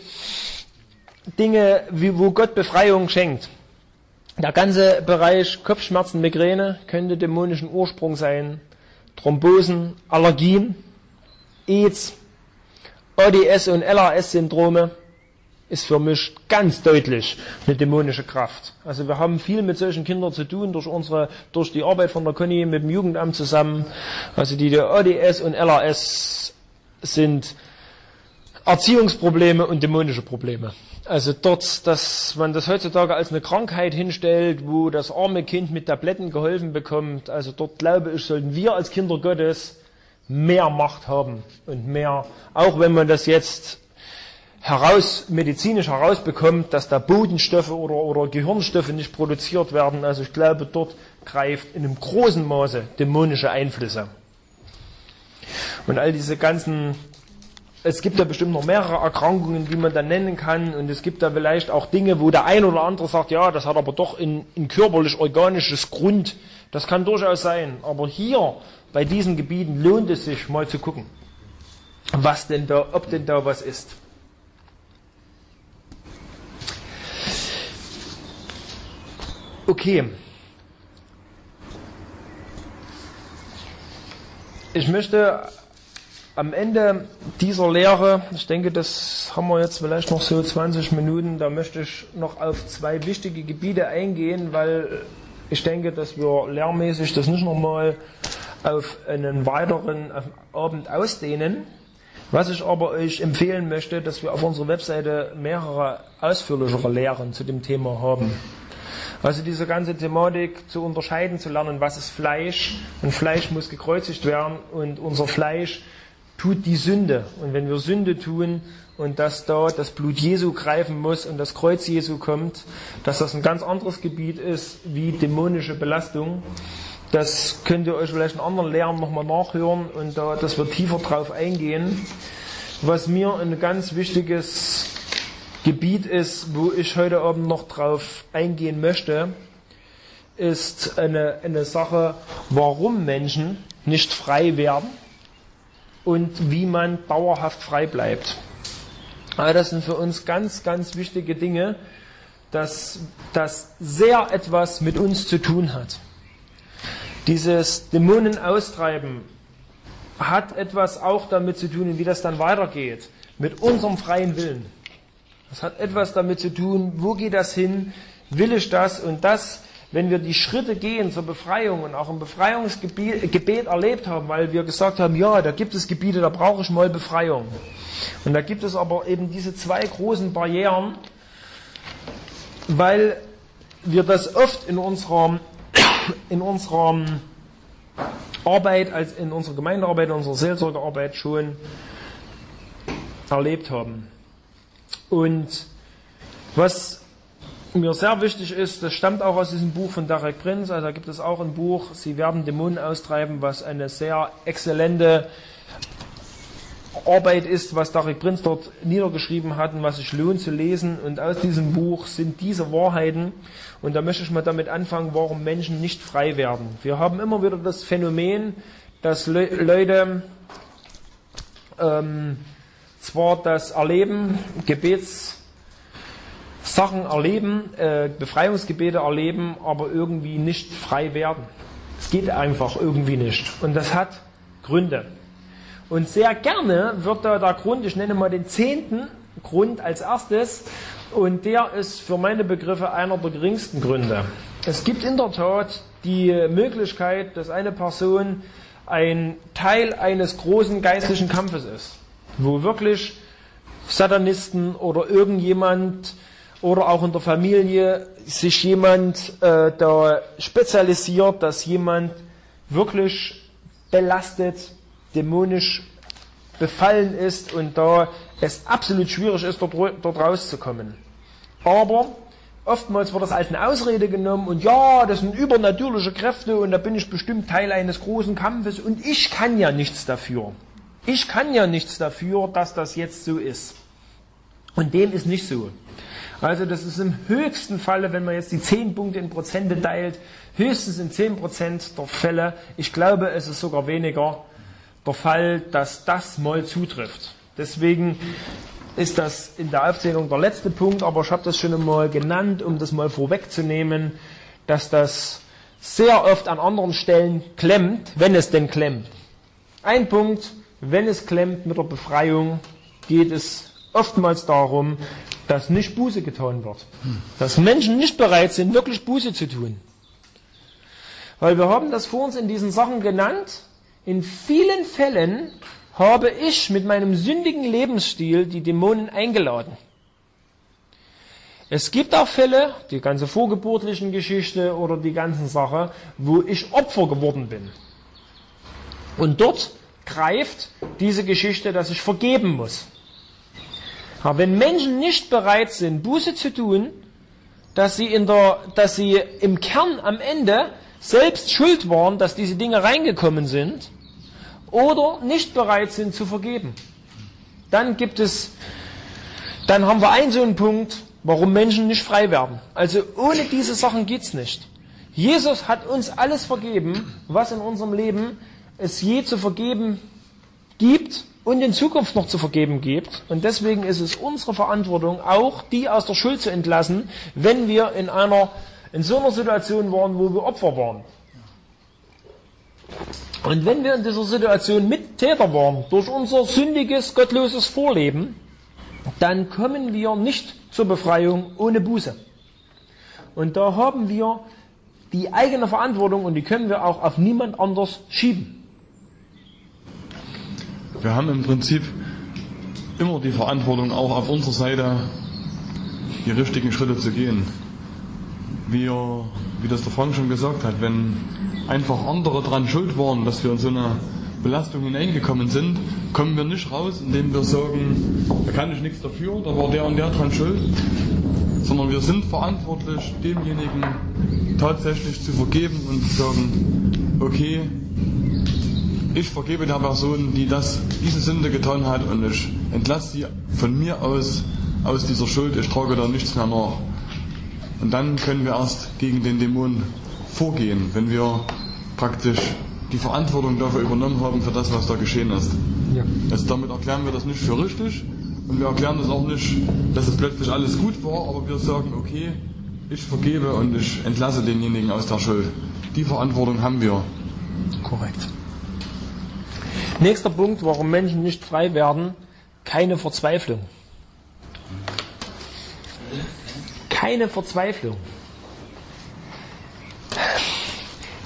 Dinge, wie, wo Gott Befreiung schenkt. Der ganze Bereich Kopfschmerzen, Migräne könnte dämonischen Ursprung sein. Thrombosen, Allergien, AIDS, A D S und L A S-Syndrome ist für mich ganz deutlich eine dämonische Kraft. Also wir haben viel mit solchen Kindern zu tun durch unsere, durch die Arbeit von der Conny mit dem Jugendamt zusammen. Also die, die A D S und L A S sind Erziehungsprobleme und dämonische Probleme. Also dort, dass man das heutzutage als eine Krankheit hinstellt, wo das arme Kind mit Tabletten geholfen bekommt. Also dort glaube ich, sollten wir als Kinder Gottes mehr Macht haben und mehr, auch wenn man das jetzt heraus, medizinisch herausbekommt, dass da Bodenstoffe oder, oder Gehirnstoffe nicht produziert werden. Also ich glaube, dort greift in einem großen Maße dämonische Einflüsse. Und all diese ganzen, es gibt ja bestimmt noch mehrere Erkrankungen, die man dann nennen kann, und es gibt da vielleicht auch Dinge, wo der ein oder andere sagt, ja, das hat aber doch ein, ein körperlich-organisches Grund. Das kann durchaus sein. Aber hier, bei diesen Gebieten, lohnt es sich mal zu gucken, was denn da, ob denn da was ist. Okay. Ich möchte am Ende dieser Lehre, ich denke, das haben wir jetzt vielleicht noch so zwanzig Minuten, da möchte ich noch auf zwei wichtige Gebiete eingehen, weil ich denke, dass wir lehrmäßig das nicht nochmal auf einen weiteren Abend ausdehnen. Was ich aber euch empfehlen möchte, dass wir auf unserer Webseite mehrere ausführlichere Lehren zu dem Thema haben. Also diese ganze Thematik zu unterscheiden, zu lernen, was ist Fleisch, und Fleisch muss gekreuzigt werden und unser Fleisch tut die Sünde. Und wenn wir Sünde tun und dass da das Blut Jesu greifen muss und das Kreuz Jesu kommt, dass das ein ganz anderes Gebiet ist wie dämonische Belastung, das könnt ihr euch vielleicht in anderen Lehren nochmal nachhören und da, dass wir tiefer drauf eingehen. Was mir ein ganz wichtiges Gebiet ist, wo ich heute Abend noch drauf eingehen möchte, ist eine, eine Sache, warum Menschen nicht frei werden und wie man dauerhaft frei bleibt. Also das sind für uns ganz, ganz wichtige Dinge, dass das sehr etwas mit uns zu tun hat. Dieses Dämonen austreiben hat etwas auch damit zu tun, wie das dann weitergeht, mit unserem freien Willen. Das hat etwas damit zu tun, wo geht das hin, will ich das, und das wenn wir die Schritte gehen zur Befreiung und auch ein Befreiungsgebet Gebet erlebt haben, weil wir gesagt haben, ja, da gibt es Gebiete, da brauche ich mal Befreiung. Und da gibt es aber eben diese zwei großen Barrieren, weil wir das oft in unserer, in unserer Arbeit, als in unserer Gemeindearbeit, in unserer Seelsorgearbeit schon erlebt haben. Und was mir sehr wichtig ist, das stammt auch aus diesem Buch von Derek Prince, also da gibt es auch ein Buch, Sie werden Dämonen austreiben, was eine sehr exzellente Arbeit ist, was Derek Prince dort niedergeschrieben hat und was sich lohnt zu lesen. Und aus diesem Buch sind diese Wahrheiten. Und da möchte ich mal damit anfangen, warum Menschen nicht frei werden. Wir haben immer wieder das Phänomen, dass Le- Leute ähm, zwar das Erleben, Gebetssachen erleben, äh, Befreiungsgebete erleben, aber irgendwie nicht frei werden. Es geht einfach irgendwie nicht. Und das hat Gründe. Und sehr gerne wird da der Grund, ich nenne mal den zehnten Grund als erstes, und der ist für meine Begriffe einer der geringsten Gründe. Es gibt in der Tat die Möglichkeit, dass eine Person ein Teil eines großen geistlichen Kampfes ist, wo wirklich Satanisten oder irgendjemand oder auch in der Familie sich jemand äh, da spezialisiert, dass jemand wirklich belastet, dämonisch befallen ist und da es absolut schwierig ist, dort, dort rauszukommen. Aber oftmals wird das als eine Ausrede genommen und ja, das sind übernatürliche Kräfte und da bin ich bestimmt Teil eines großen Kampfes und ich kann ja nichts dafür. Ich kann ja nichts dafür, dass das jetzt so ist. Und dem ist nicht so. Also das ist im höchsten Falle, wenn man jetzt die zehn Punkte in Prozente teilt, höchstens in zehn Prozent der Fälle, ich glaube, es ist sogar weniger, der Fall, dass das mal zutrifft. Deswegen ist das in der Aufzählung der letzte Punkt, aber ich habe das schon einmal genannt, um das mal vorwegzunehmen, dass das sehr oft an anderen Stellen klemmt, wenn es denn klemmt. Ein Punkt, wenn es klemmt mit der Befreiung, geht es oftmals darum, dass nicht Buße getan wird. Dass Menschen nicht bereit sind, wirklich Buße zu tun. Weil wir haben das vor uns in diesen Sachen genannt. In vielen Fällen habe ich mit meinem sündigen Lebensstil die Dämonen eingeladen. Es gibt auch Fälle, die ganze vorgeburtlichen Geschichte oder die ganzen Sachen, wo ich Opfer geworden bin. Und dort greift diese Geschichte, dass ich vergeben muss. Aber wenn Menschen nicht bereit sind, Buße zu tun, dass sie, in der, dass sie im Kern am Ende selbst schuld waren, dass diese Dinge reingekommen sind, oder nicht bereit sind zu vergeben, dann gibt es, dann haben wir einen so einen Punkt, warum Menschen nicht frei werden. Also ohne diese Sachen geht's nicht. Jesus hat uns alles vergeben, was in unserem Leben es je zu vergeben gibt und in Zukunft noch zu vergeben gibt. Und deswegen ist es unsere Verantwortung, auch die aus der Schuld zu entlassen, wenn wir in einer, in so einer Situation waren, wo wir Opfer waren. Und wenn wir in dieser Situation Mittäter waren, durch unser sündiges, gottloses Vorleben, dann kommen wir nicht zur Befreiung ohne Buße. Und da haben wir die eigene Verantwortung und die können wir auch auf niemand anders schieben. Wir haben im Prinzip immer die Verantwortung, auch auf unserer Seite die richtigen Schritte zu gehen. Wie, er, wie das der Frank schon gesagt hat, wenn einfach andere daran schuld waren, dass wir in so eine Belastung hineingekommen sind, kommen wir nicht raus, indem wir sagen, da kann ich nichts dafür, da war der und der dran schuld, sondern wir sind verantwortlich, demjenigen tatsächlich zu vergeben und zu sagen, okay, ich vergebe der Person, die das, diese Sünde getan hat und ich entlasse sie von mir aus, aus dieser Schuld, ich trage da nichts mehr nach. Und dann können wir erst gegen den Dämon vorgehen, wenn wir praktisch die Verantwortung dafür übernommen haben, für das, was da geschehen ist. Ja. Also damit erklären wir das nicht für richtig und wir erklären das auch nicht, dass es plötzlich alles gut war, aber wir sagen, okay, ich vergebe und ich entlasse denjenigen aus der Schuld. Die Verantwortung haben wir. Korrekt. Nächster Punkt, warum Menschen nicht frei werden, keine Verzweiflung. Keine Verzweiflung.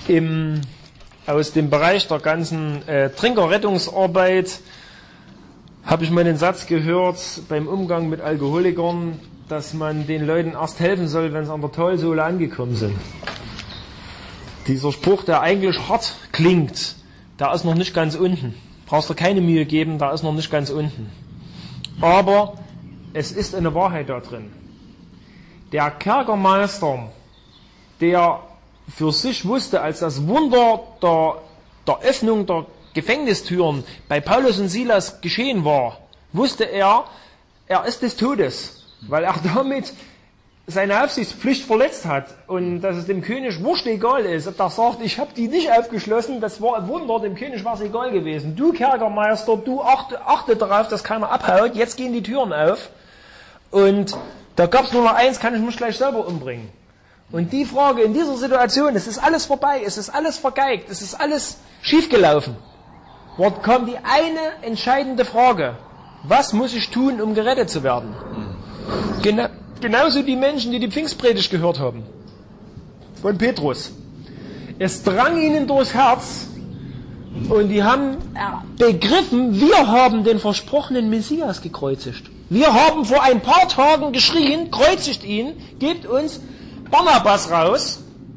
im, aus dem Bereich der ganzen äh, Trinkerrettungsarbeit habe ich mal den Satz gehört beim Umgang mit Alkoholikern, dass man den Leuten erst helfen soll, wenn sie an der Talsohle angekommen sind. Dieser Spruch, der eigentlich hart klingt, der ist noch nicht ganz unten. Brauchst du keine Mühe geben, der ist noch nicht ganz unten. Aber es ist eine Wahrheit da drin. Der Kerkermeister, der für sich wusste, als das Wunder der, der Öffnung der Gefängnistüren bei Paulus und Silas geschehen war, wusste er, er ist des Todes, weil er damit seine Aufsichtspflicht verletzt hat und dass es dem König wurscht egal ist, ob er sagt, ich habe die nicht aufgeschlossen, das war ein Wunder, dem König war es egal gewesen. Du Kerkermeister, du achte, achte darauf, dass keiner abhaut, jetzt gehen die Türen auf und da gab es nur noch eins, kann ich mich gleich selber umbringen. Und die Frage in dieser Situation, es ist alles vorbei, es ist alles vergeigt, es ist alles schiefgelaufen. Dort kommt die eine entscheidende Frage, was muss ich tun, um gerettet zu werden? Genau. Genauso die Menschen, die die Pfingstpredigt gehört haben, von Petrus. Es drang ihnen durchs Herz und die haben begriffen, wir haben den versprochenen Messias gekreuzigt. Wir haben vor ein paar Tagen geschrien, kreuzigt ihn, gebt uns Barnabas raus.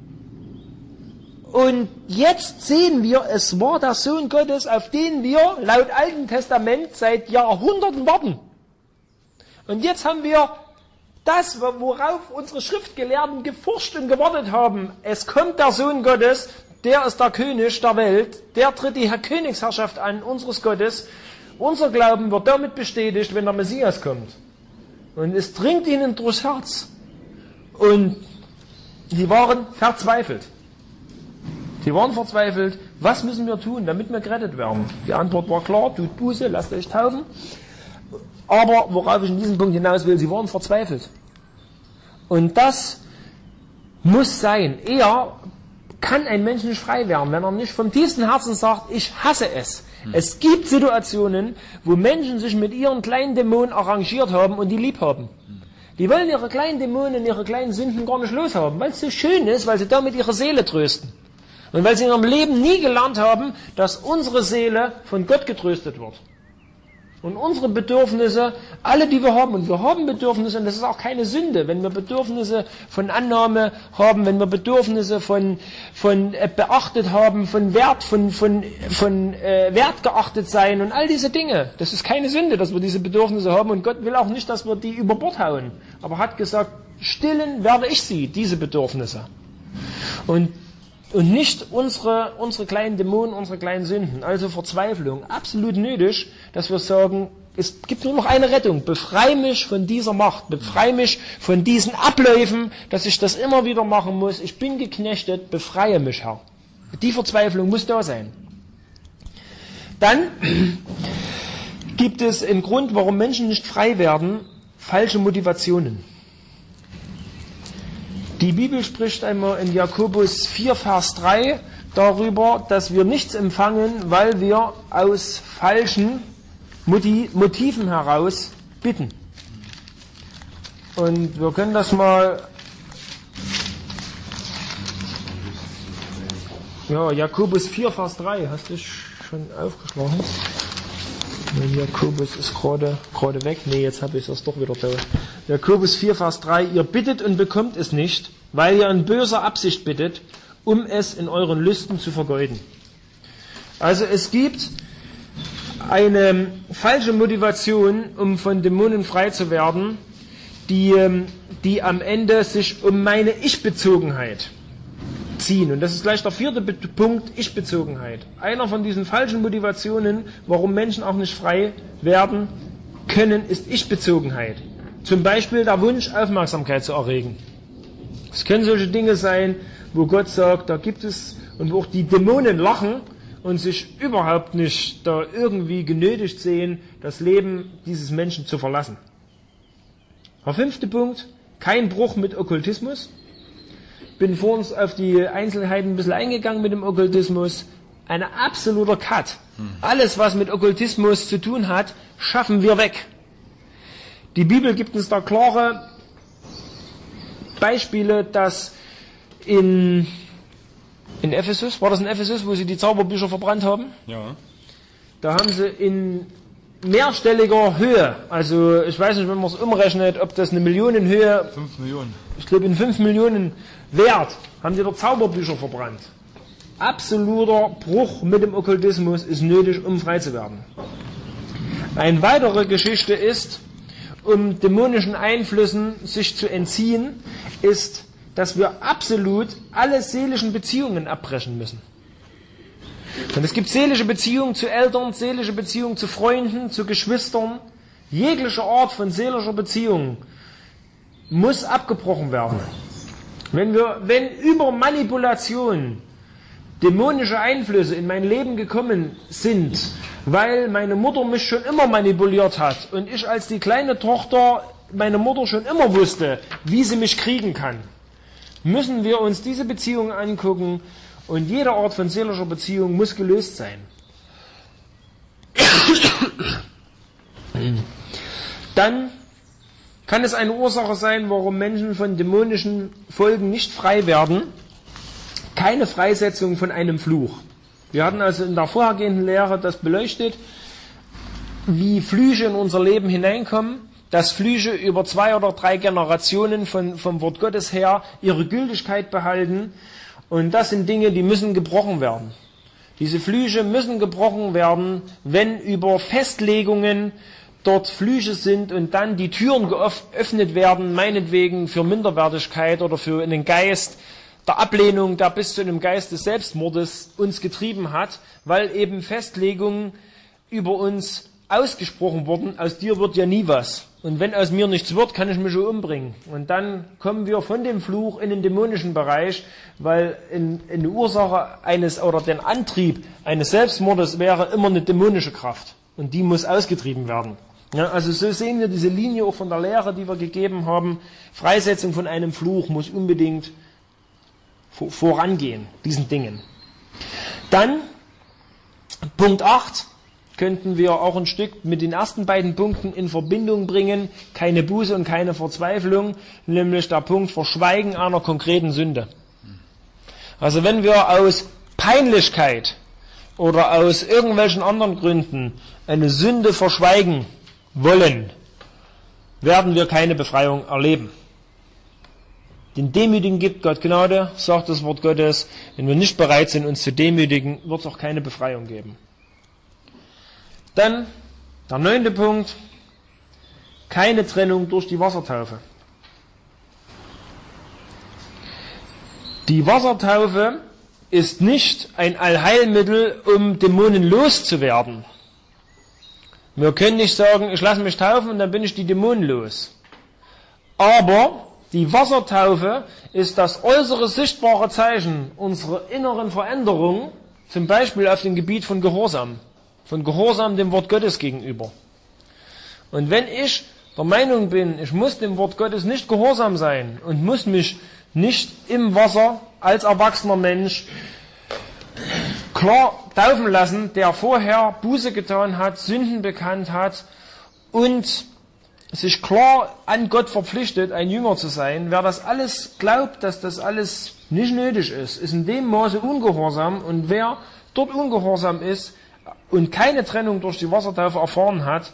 Und jetzt sehen wir, es war der Sohn Gottes, auf den wir laut Alten Testament seit Jahrhunderten warten. Und jetzt haben wir das, worauf unsere Schriftgelehrten geforscht und gewartet haben. Es kommt der Sohn Gottes, der ist der König der Welt, der tritt die Königsherrschaft an, unseres Gottes. Unser Glauben wird damit bestätigt, wenn der Messias kommt. Und es dringt ihnen durchs Herz. Und sie waren verzweifelt. Sie waren verzweifelt. Was müssen wir tun, damit wir gerettet werden? Die Antwort war klar, tut Buße, lasst euch taufen. Aber worauf ich in diesem Punkt hinaus will, sie waren verzweifelt. Und das muss sein. Eher kann ein Mensch nicht frei werden, wenn er nicht vom tiefsten Herzen sagt, ich hasse es. Hm. Es gibt Situationen, wo Menschen sich mit ihren kleinen Dämonen arrangiert haben und die lieb haben. Hm. Die wollen ihre kleinen Dämonen, ihre kleinen Sünden gar nicht loshaben, weil es so schön ist, weil sie damit ihre Seele trösten. Und weil sie in ihrem Leben nie gelernt haben, dass unsere Seele von Gott getröstet wird. Und unsere Bedürfnisse, alle die wir haben, und wir haben Bedürfnisse, und das ist auch keine Sünde, wenn wir Bedürfnisse von Annahme haben, wenn wir Bedürfnisse von, von äh, beachtet haben, von Wert, von, von, von äh, Wert geachtet sein und all diese Dinge. Das ist keine Sünde, dass wir diese Bedürfnisse haben, und Gott will auch nicht, dass wir die über Bord hauen. Aber hat gesagt, stillen werde ich sie, diese Bedürfnisse. Und Und nicht unsere, unsere kleinen Dämonen, unsere kleinen Sünden. Also Verzweiflung. Absolut nötig, dass wir sagen, es gibt nur noch eine Rettung. Befreie mich von dieser Macht. Befreie mich von diesen Abläufen, dass ich das immer wieder machen muss. Ich bin geknechtet. Befreie mich, Herr. Die Verzweiflung muss da sein. Dann gibt es einen Grund, warum Menschen nicht frei werden. Falsche Motivationen. Die Bibel spricht einmal in Jakobus vier, Vers drei darüber, dass wir nichts empfangen, weil wir aus falschen Motiven heraus bitten. Und wir können das mal, ja, Jakobus vier, Vers drei, hast du schon aufgeschlagen? Jakobus ist gerade gerade weg. Nee, jetzt habe ich es doch wieder da. Jakobus vier, Vers drei. Ihr bittet und bekommt es nicht, weil ihr in böser Absicht bittet, um es in euren Lüsten zu vergeuden. Also es gibt eine falsche Motivation, um von Dämonen frei zu werden, die, die am Ende sich um meine Ich-Bezogenheit ziehen. Und das ist gleich der vierte Punkt, Ich-Bezogenheit. Einer von diesen falschen Motivationen, warum Menschen auch nicht frei werden können, ist Ich-Bezogenheit. Zum Beispiel der Wunsch, Aufmerksamkeit zu erregen. Es können solche Dinge sein, wo Gott sagt, da gibt es, und wo auch die Dämonen lachen und sich überhaupt nicht da irgendwie genötigt sehen, das Leben dieses Menschen zu verlassen. Der fünfte Punkt, kein Bruch mit Okkultismus. Bin vor uns auf die Einzelheiten ein bisschen eingegangen mit dem Okkultismus. Ein absoluter Cut. Alles, was mit Okkultismus zu tun hat, schaffen wir weg. Die Bibel gibt uns da klare Beispiele, dass in In Ephesus, war das in Ephesus, wo sie die Zauberbücher verbrannt haben? Ja. Da haben sie in mehrstelliger Höhe, also ich weiß nicht, wenn man es umrechnet, ob das eine Millionenhöhe, Fünf Millionen. ich glaube in fünf Millionen Wert, haben sie dort Zauberbücher verbrannt. Absoluter Bruch mit dem Okkultismus ist nötig, um frei zu werden. Eine weitere Geschichte ist, um dämonischen Einflüssen sich zu entziehen, ist, dass wir absolut alle seelischen Beziehungen abbrechen müssen. Und es gibt seelische Beziehungen zu Eltern, seelische Beziehungen zu Freunden, zu Geschwistern. Jegliche Art von seelischer Beziehung muss abgebrochen werden. Wenn wir, wenn über Manipulation dämonische Einflüsse in mein Leben gekommen sind, weil meine Mutter mich schon immer manipuliert hat und ich als die kleine Tochter meine Mutter schon immer wusste, wie sie mich kriegen kann, müssen wir uns diese Beziehungen angucken und jede Art von seelischer Beziehung muss gelöst sein. Dann kann es eine Ursache sein, warum Menschen von dämonischen Folgen nicht frei werden. Keine Freisetzung von einem Fluch. Wir hatten also in der vorhergehenden Lehre das beleuchtet, wie Flüche in unser Leben hineinkommen, dass Flüche über zwei oder drei Generationen von, vom Wort Gottes her ihre Gültigkeit behalten. Und das sind Dinge, die müssen gebrochen werden. Diese Flüche müssen gebrochen werden, wenn über Festlegungen dort Flüche sind und dann die Türen geöffnet werden, meinetwegen für Minderwertigkeit oder für einen Geist der Ablehnung, der bis zu einem Geist des Selbstmordes uns getrieben hat, weil eben Festlegungen über uns ausgesprochen wurden, aus dir wird ja nie was. Und wenn aus mir nichts wird, kann ich mich schon umbringen. Und dann kommen wir von dem Fluch in den dämonischen Bereich, weil in, in die Ursache eines oder den Antrieb eines Selbstmordes wäre immer eine dämonische Kraft. Und die muss ausgetrieben werden. Ja, also so sehen wir diese Linie auch von der Lehre, die wir gegeben haben. Freisetzung von einem Fluch muss unbedingt vorangehen, diesen Dingen. Dann, Punkt acht, könnten wir auch ein Stück mit den ersten beiden Punkten in Verbindung bringen, keine Buße und keine Verzweiflung, nämlich der Punkt Verschweigen einer konkreten Sünde. Also wenn wir aus Peinlichkeit oder aus irgendwelchen anderen Gründen eine Sünde verschweigen wollen, werden wir keine Befreiung erleben. Den Demütigen gibt Gott Gnade, sagt das Wort Gottes. Wenn wir nicht bereit sind, uns zu demütigen, wird es auch keine Befreiung geben. Dann der neunte Punkt, keine Trennung durch die Wassertaufe. Die Wassertaufe ist nicht ein Allheilmittel, um Dämonen loszuwerden. Wir können nicht sagen, ich lasse mich taufen und dann bin ich die Dämonen los. Aber die Wassertaufe ist das äußere sichtbare Zeichen unserer inneren Veränderung, zum Beispiel auf dem Gebiet von Gehorsam. Von Gehorsam dem Wort Gottes gegenüber. Und wenn ich der Meinung bin, ich muss dem Wort Gottes nicht gehorsam sein und muss mich nicht im Wasser als erwachsener Mensch klar taufen lassen, der vorher Buße getan hat, Sünden bekannt hat und sich klar an Gott verpflichtet, ein Jünger zu sein, wer das alles glaubt, dass das alles nicht nötig ist, ist in dem Maße ungehorsam, und wer dort ungehorsam ist und keine Trennung durch die Wassertaufe erfahren hat,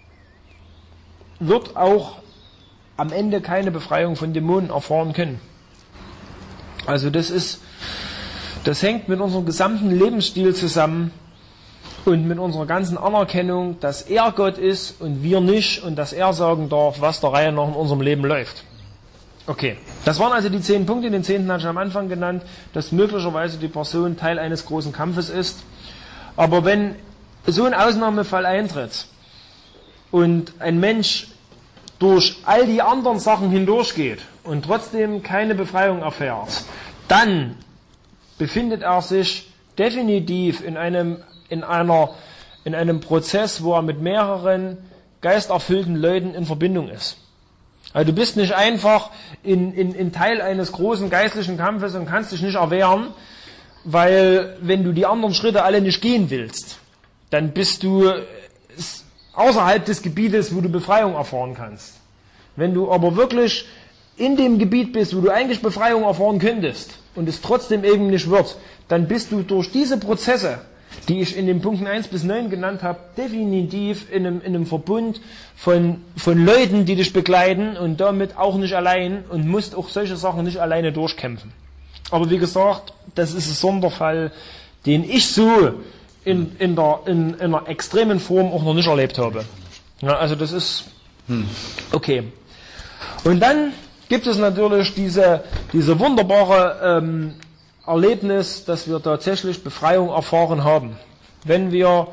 wird auch am Ende keine Befreiung von Dämonen erfahren können. Also das ist, das hängt mit unserem gesamten Lebensstil zusammen und mit unserer ganzen Anerkennung, dass er Gott ist und wir nicht, und dass er sagen darf, was der Reihe nach in unserem Leben läuft. Okay, das waren also die zehn Punkte. Den zehnten hatte ich am Anfang genannt, dass möglicherweise die Person Teil eines großen Kampfes ist. Aber wenn so ein Ausnahmefall eintritt und ein Mensch durch all die anderen Sachen hindurchgeht und trotzdem keine Befreiung erfährt, dann befindet er sich definitiv in einem, in einer, in einem Prozess, wo er mit mehreren geisterfüllten Leuten in Verbindung ist. Also du bist nicht einfach in, in, in Teil eines großen geistlichen Kampfes und kannst dich nicht erwehren, weil wenn du die anderen Schritte alle nicht gehen willst, dann bist du außerhalb des Gebietes, wo du Befreiung erfahren kannst. Wenn du aber wirklich in dem Gebiet bist, wo du eigentlich Befreiung erfahren könntest, und es trotzdem eben nicht wird, dann bist du durch diese Prozesse, die ich in den Punkten eins bis neun genannt habe, definitiv in einem, in einem Verbund von, von Leuten, die dich begleiten und damit auch nicht allein und musst auch solche Sachen nicht alleine durchkämpfen. Aber wie gesagt, das ist ein Sonderfall, den ich so in, in, der, in, in einer extremen Form auch noch nicht erlebt habe. Ja, also das ist okay. Und dann gibt es natürlich diese, diese wunderbare ähm, Erlebnis, dass wir tatsächlich Befreiung erfahren haben. Wenn wir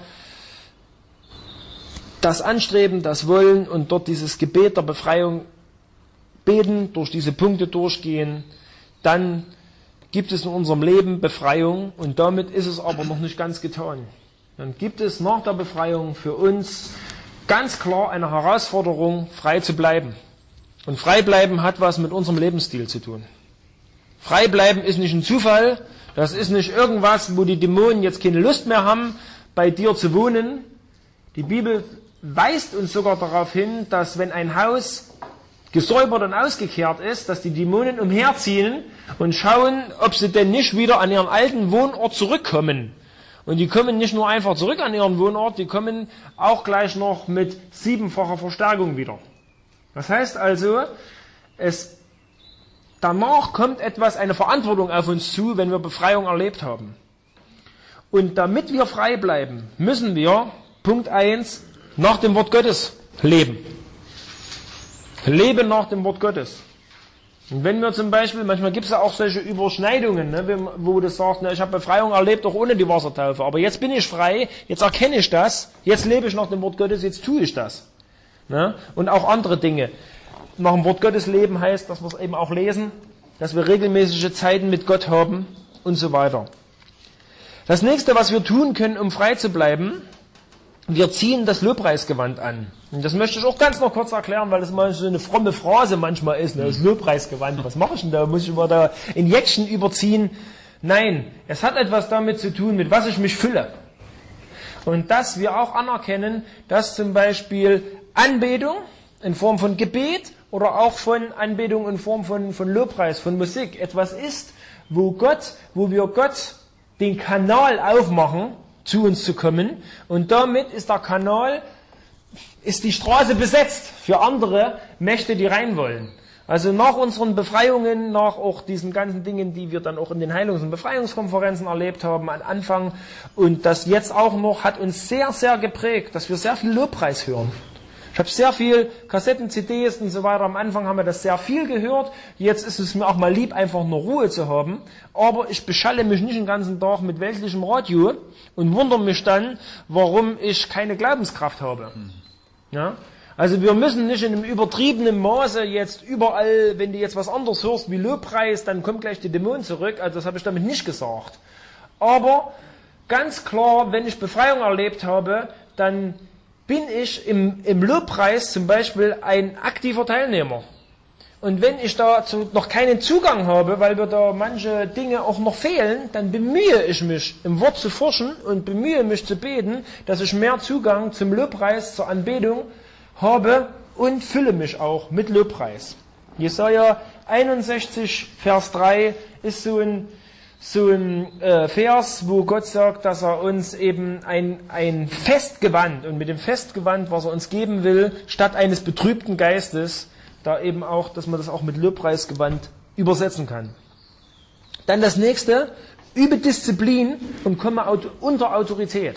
das anstreben, das wollen und dort dieses Gebet der Befreiung beten, durch diese Punkte durchgehen, dann gibt es in unserem Leben Befreiung und damit ist es aber noch nicht ganz getan. Dann gibt es nach der Befreiung für uns ganz klar eine Herausforderung, frei zu bleiben. Und frei bleiben hat was mit unserem Lebensstil zu tun. Frei bleiben ist nicht ein Zufall, das ist nicht irgendwas, wo die Dämonen jetzt keine Lust mehr haben, bei dir zu wohnen. Die Bibel weist uns sogar darauf hin, dass wenn ein Haus gesäubert und ausgekehrt ist, dass die Dämonen umherziehen und schauen, ob sie denn nicht wieder an ihren alten Wohnort zurückkommen. Und die kommen nicht nur einfach zurück an ihren Wohnort, die kommen auch gleich noch mit siebenfacher Verstärkung wieder. Das heißt also, es, danach kommt etwas, eine Verantwortung auf uns zu, wenn wir Befreiung erlebt haben. Und damit wir frei bleiben, müssen wir, Punkt eins, nach dem Wort Gottes leben. Leben nach dem Wort Gottes. Und wenn wir zum Beispiel, manchmal gibt es ja auch solche Überschneidungen, ne, wo du sagst, ne, ich habe Befreiung erlebt, auch ohne die Wassertaufe, aber jetzt bin ich frei, jetzt erkenne ich das, jetzt lebe ich nach dem Wort Gottes, jetzt tue ich das. Ne? Und auch andere Dinge. Nach dem Wort Gottes leben heißt, dass wir es eben auch lesen, dass wir regelmäßige Zeiten mit Gott haben und so weiter. Das nächste, was wir tun können, um frei zu bleiben, wir ziehen das Lobpreisgewand an. Und das möchte ich auch ganz noch kurz erklären, weil das mal so eine fromme Phrase manchmal ist. Ne? Das Lobpreisgewand, was mache ich denn da? Muss ich immer da in Jäckchen überziehen? Nein, es hat etwas damit zu tun, mit was ich mich fülle. Und dass wir auch anerkennen, dass zum Beispiel Anbetung in Form von Gebet oder auch von Anbetung in Form von, von Lobpreis, von Musik etwas ist, wo Gott, wo wir Gott den Kanal aufmachen, zu uns zu kommen. Und damit ist der Kanal, ist die Straße besetzt für andere Mächte, die rein wollen. Also nach unseren Befreiungen, nach auch diesen ganzen Dingen, die wir dann auch in den Heilungs- und Befreiungskonferenzen erlebt haben am Anfang und das jetzt auch noch, hat uns sehr, sehr geprägt, dass wir sehr viel Lobpreis hören. Ich habe sehr viel Kassetten, C Ds und so weiter. Am Anfang haben wir das sehr viel gehört. Jetzt ist es mir auch mal lieb, einfach nur Ruhe zu haben. Aber ich beschalle mich nicht den ganzen Tag mit weltlichem Radio und wundere mich dann, warum ich keine Glaubenskraft habe. Ja? Also wir müssen nicht in einem übertriebenen Maße jetzt überall, wenn du jetzt was anderes hörst wie Lobpreis, dann kommt gleich die Dämonen zurück. Also das habe ich damit nicht gesagt. Aber ganz klar, wenn ich Befreiung erlebt habe, dann bin ich im, im Lobpreis zum Beispiel ein aktiver Teilnehmer. Und wenn ich dazu noch keinen Zugang habe, weil mir da manche Dinge auch noch fehlen, dann bemühe ich mich, im Wort zu forschen und bemühe mich zu beten, dass ich mehr Zugang zum Lobpreis, zur Anbetung habe und fülle mich auch mit Lobpreis. Jesaja einundsechzig, Vers drei ist so ein So ein äh, Vers, wo Gott sagt, dass er uns eben ein, ein Festgewand, und mit dem Festgewand, was er uns geben will, statt eines betrübten Geistes, da eben auch, dass man das auch mit Lobpreisgewand übersetzen kann. Dann das nächste, übe Disziplin und komme auto, unter Autorität.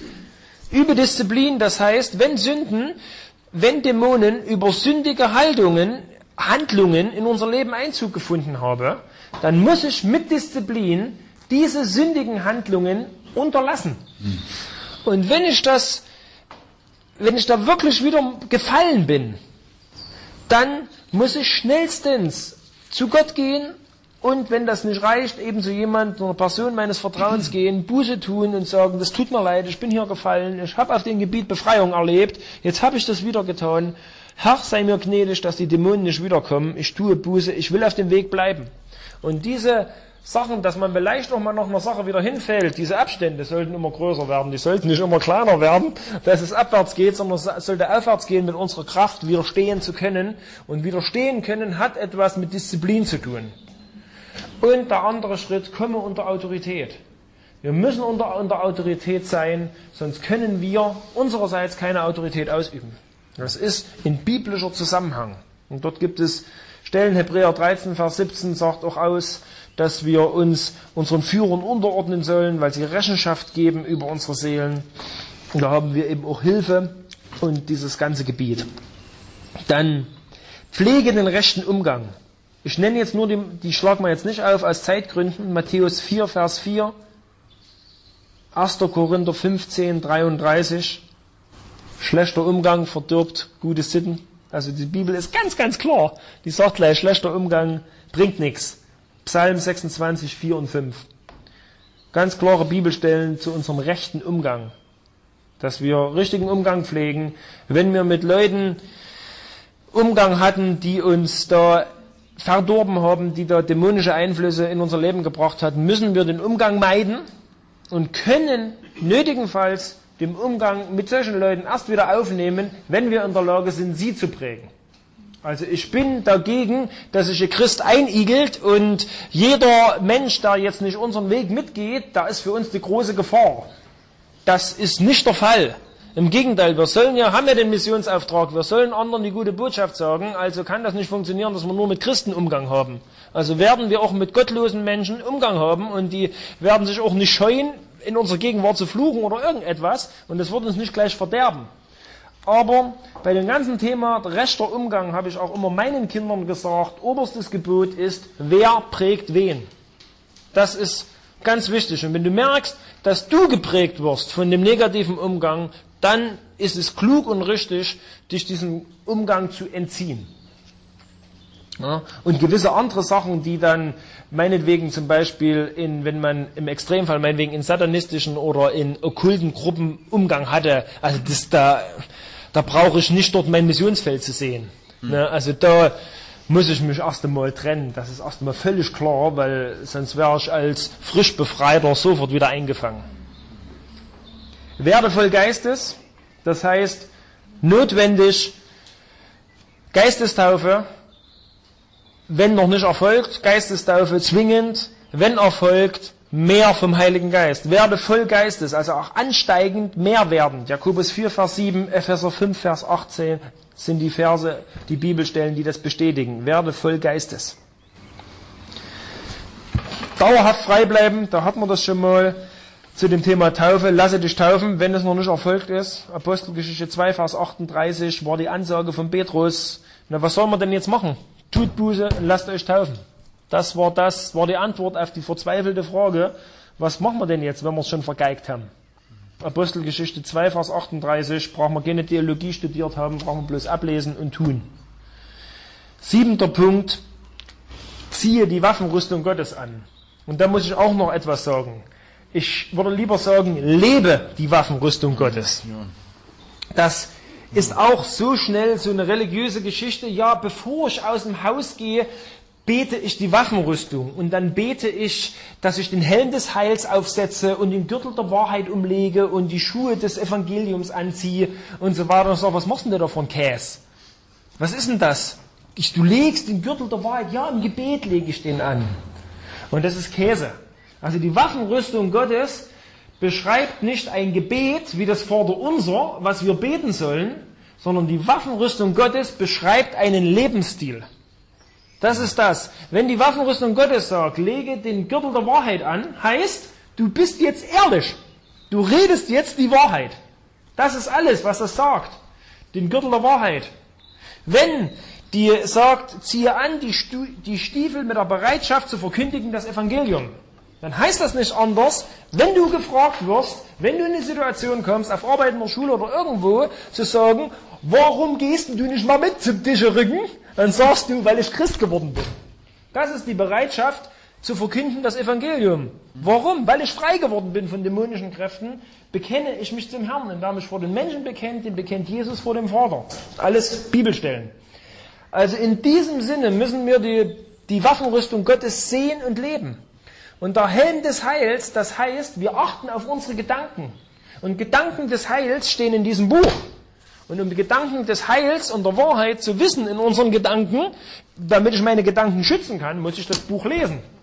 Übe Disziplin, das heißt, wenn Sünden, wenn Dämonen über sündige Haltungen, Handlungen in unser Leben Einzug gefunden haben, dann muss ich mit Disziplin diese sündigen Handlungen unterlassen. Mhm. Und wenn ich das, wenn ich da wirklich wieder gefallen bin, dann muss ich schnellstens zu Gott gehen und wenn das nicht reicht, eben zu jemand, einer Person meines Vertrauens gehen, Buße tun und sagen, das tut mir leid, ich bin hier gefallen, ich habe auf dem Gebiet Befreiung erlebt, jetzt habe ich das wieder getan. Herr, sei mir gnädig, dass die Dämonen nicht wiederkommen, ich tue Buße, ich will auf dem Weg bleiben. Und diese Sachen, dass man vielleicht noch mal nach einer Sache wieder hinfällt, diese Abstände sollten immer größer werden, die sollten nicht immer kleiner werden, dass es abwärts geht, sondern es sollte aufwärts gehen, mit unserer Kraft widerstehen zu können. Und widerstehen können hat etwas mit Disziplin zu tun. Und der andere Schritt, komme unter Autorität. Wir müssen unter, unter Autorität sein, sonst können wir unsererseits keine Autorität ausüben. Das ist in biblischer Zusammenhang. Und dort gibt es Stellen, Hebräer dreizehn, Vers siebzehn sagt auch aus, dass wir uns unseren Führern unterordnen sollen, weil sie Rechenschaft geben über unsere Seelen. Und da haben wir eben auch Hilfe und dieses ganze Gebiet. Dann pflege den rechten Umgang. Ich nenne jetzt nur die, die schlagen wir jetzt nicht auf aus Zeitgründen. Matthäus vier, Vers vier, erster Korinther fünfzehn, dreiunddreißig. Schlechter Umgang verdirbt gute Sitten. Also die Bibel ist ganz, ganz klar. Die sagt gleich, schlechter Umgang bringt nichts. Psalm sechsundzwanzig, vier und fünf. Ganz klare Bibelstellen zu unserem rechten Umgang. Dass wir richtigen Umgang pflegen. Wenn wir mit Leuten Umgang hatten, die uns da verdorben haben, die da dämonische Einflüsse in unser Leben gebracht hatten, müssen wir den Umgang meiden und können nötigenfalls den Umgang mit solchen Leuten erst wieder aufnehmen, wenn wir in der Lage sind, sie zu prägen. Also ich bin dagegen, dass sich ein Christ einigelt und jeder Mensch, der jetzt nicht unseren Weg mitgeht, da ist für uns die große Gefahr. Das ist nicht der Fall. Im Gegenteil, wir sollen ja, haben ja den Missionsauftrag, wir sollen anderen die gute Botschaft sagen, also kann das nicht funktionieren, dass wir nur mit Christen Umgang haben. Also werden wir auch mit gottlosen Menschen Umgang haben und die werden sich auch nicht scheuen, in unserer Gegenwart zu fluchen oder irgendetwas und das wird uns nicht gleich verderben. Aber bei dem ganzen Thema rechter Umgang habe ich auch immer meinen Kindern gesagt, oberstes Gebot ist, wer prägt wen. Das ist ganz wichtig. Und wenn du merkst, dass du geprägt wirst von dem negativen Umgang, dann ist es klug und richtig, dich diesem Umgang zu entziehen. Ja, und gewisse andere Sachen, die dann meinetwegen zum Beispiel, in, wenn man im Extremfall meinetwegen in satanistischen oder in okkulten Gruppen Umgang hatte, also das, da, da brauche ich nicht dort mein Missionsfeld zu sehen. Mhm. Ne, also da muss ich mich erst einmal trennen. Das ist erst einmal völlig klar, weil sonst wäre ich als frisch Befreiter sofort wieder eingefangen. Werde voll Geistes, das heißt notwendig Geistestaufe, wenn noch nicht erfolgt, Geistestaufe zwingend, wenn erfolgt, mehr vom Heiligen Geist. Werde voll Geistes, also auch ansteigend mehr werden. Jakobus vier, Vers sieben, Epheser fünf, Vers achtzehn sind die Verse, die Bibelstellen, die das bestätigen. Werde voll Geistes. Dauerhaft frei bleiben, da hatten wir das schon mal. Zu dem Thema Taufe, lasse dich taufen, wenn es noch nicht erfolgt ist. Apostelgeschichte zwei, Vers achtunddreißig war die Ansage von Petrus. Na, was soll man denn jetzt machen? Tut Buße und lasst euch taufen. Das war das, war die Antwort auf die verzweifelte Frage, was machen wir denn jetzt, wenn wir es schon vergeigt haben? Apostelgeschichte zwei, Vers achtunddreißig, brauchen wir keine Theologie studiert haben, brauchen wir bloß ablesen und tun. Siebenter Punkt, ziehe die Waffenrüstung Gottes an. Und da muss ich auch noch etwas sagen. Ich würde lieber sagen, lebe die Waffenrüstung Gottes. Das ist auch so schnell so eine religiöse Geschichte. Ja, bevor ich aus dem Haus gehe, bete ich die Waffenrüstung. Und dann bete ich, dass ich den Helm des Heils aufsetze und den Gürtel der Wahrheit umlege und die Schuhe des Evangeliums anziehe und so weiter und so. Was machst du denn da von Käse? Was ist denn das? Ich, du legst den Gürtel der Wahrheit, ja, im Gebet lege ich den an. Und das ist Käse. Also die Waffenrüstung Gottes beschreibt nicht ein Gebet wie das Vaterunser, was wir beten sollen, sondern die Waffenrüstung Gottes beschreibt einen Lebensstil. Das ist das. Wenn die Waffenrüstung Gottes sagt, lege den Gürtel der Wahrheit an, heißt, du bist jetzt ehrlich. Du redest jetzt die Wahrheit. Das ist alles, was das sagt. Den Gürtel der Wahrheit. Wenn die sagt, ziehe an die, Stu- die Stiefel mit der Bereitschaft zu verkündigen das Evangelium, dann heißt das nicht anders, wenn du gefragt wirst, wenn du in eine Situation kommst, auf Arbeit in der Schule oder irgendwo, zu sagen, warum gehst du nicht mal mit zum Tischrücken? Dann sagst du, weil ich Christ geworden bin. Das ist die Bereitschaft zu verkünden das Evangelium. Warum? Weil ich frei geworden bin von dämonischen Kräften, bekenne ich mich zum Herrn. Und da mich vor den Menschen bekennt, den bekennt Jesus vor dem Vater. Alles Bibelstellen. Also in diesem Sinne müssen wir die, die Waffenrüstung Gottes sehen und leben. Und der Helm des Heils, das heißt, wir achten auf unsere Gedanken. Und Gedanken des Heils stehen in diesem Buch. Und um die Gedanken des Heils und der Wahrheit zu wissen in unseren Gedanken, damit ich meine Gedanken schützen kann, muss ich das Buch lesen.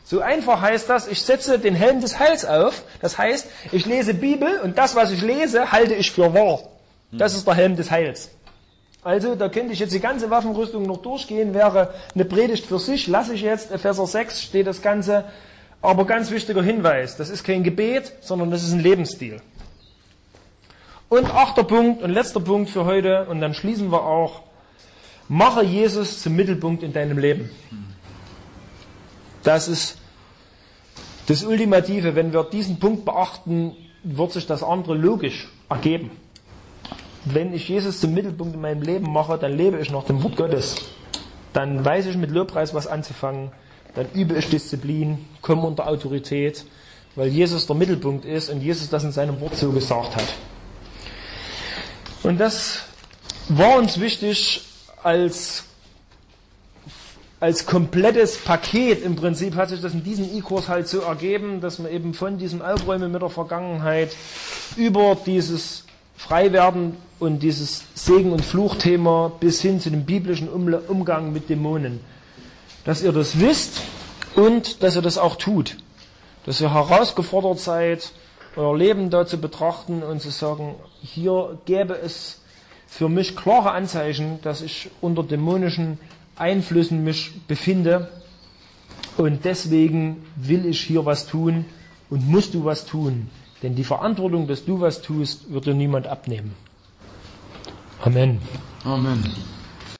So einfach heißt das, ich setze den Helm des Heils auf. Das heißt, ich lese Bibel und das, was ich lese, halte ich für wahr. Das ist der Helm des Heils. Also, da könnte ich jetzt die ganze Waffenrüstung noch durchgehen, wäre eine Predigt für sich, lasse ich jetzt, Epheser sechs steht das Ganze. Aber ganz wichtiger Hinweis, das ist kein Gebet, sondern das ist ein Lebensstil. Und achter Punkt und letzter Punkt für heute, und dann schließen wir auch, mache Jesus zum Mittelpunkt in deinem Leben. Das ist das Ultimative. Wenn wir diesen Punkt beachten, wird sich das andere logisch ergeben. Wenn ich Jesus zum Mittelpunkt in meinem Leben mache, dann lebe ich nach dem Wort Gottes. Dann weiß ich mit Lobpreis was anzufangen. Dann übe ich Disziplin, komme unter Autorität, weil Jesus der Mittelpunkt ist und Jesus das in seinem Wort so gesagt hat. Und das war uns wichtig als, als komplettes Paket. Im Prinzip hat sich das in diesem E-Kurs halt so ergeben, dass man eben von diesem Aufräumen mit der Vergangenheit über dieses Freiwerden und dieses Segen- und Fluchthema bis hin zu dem biblischen Umgang mit Dämonen, dass ihr das wisst und dass ihr das auch tut. Dass ihr herausgefordert seid, euer Leben da zu betrachten und zu sagen, hier gäbe es für mich klare Anzeichen, dass ich unter dämonischen Einflüssen mich befinde und deswegen will ich hier was tun und musst du was tun. Denn die Verantwortung, dass du was tust, wird dir niemand abnehmen. Amen. Amen.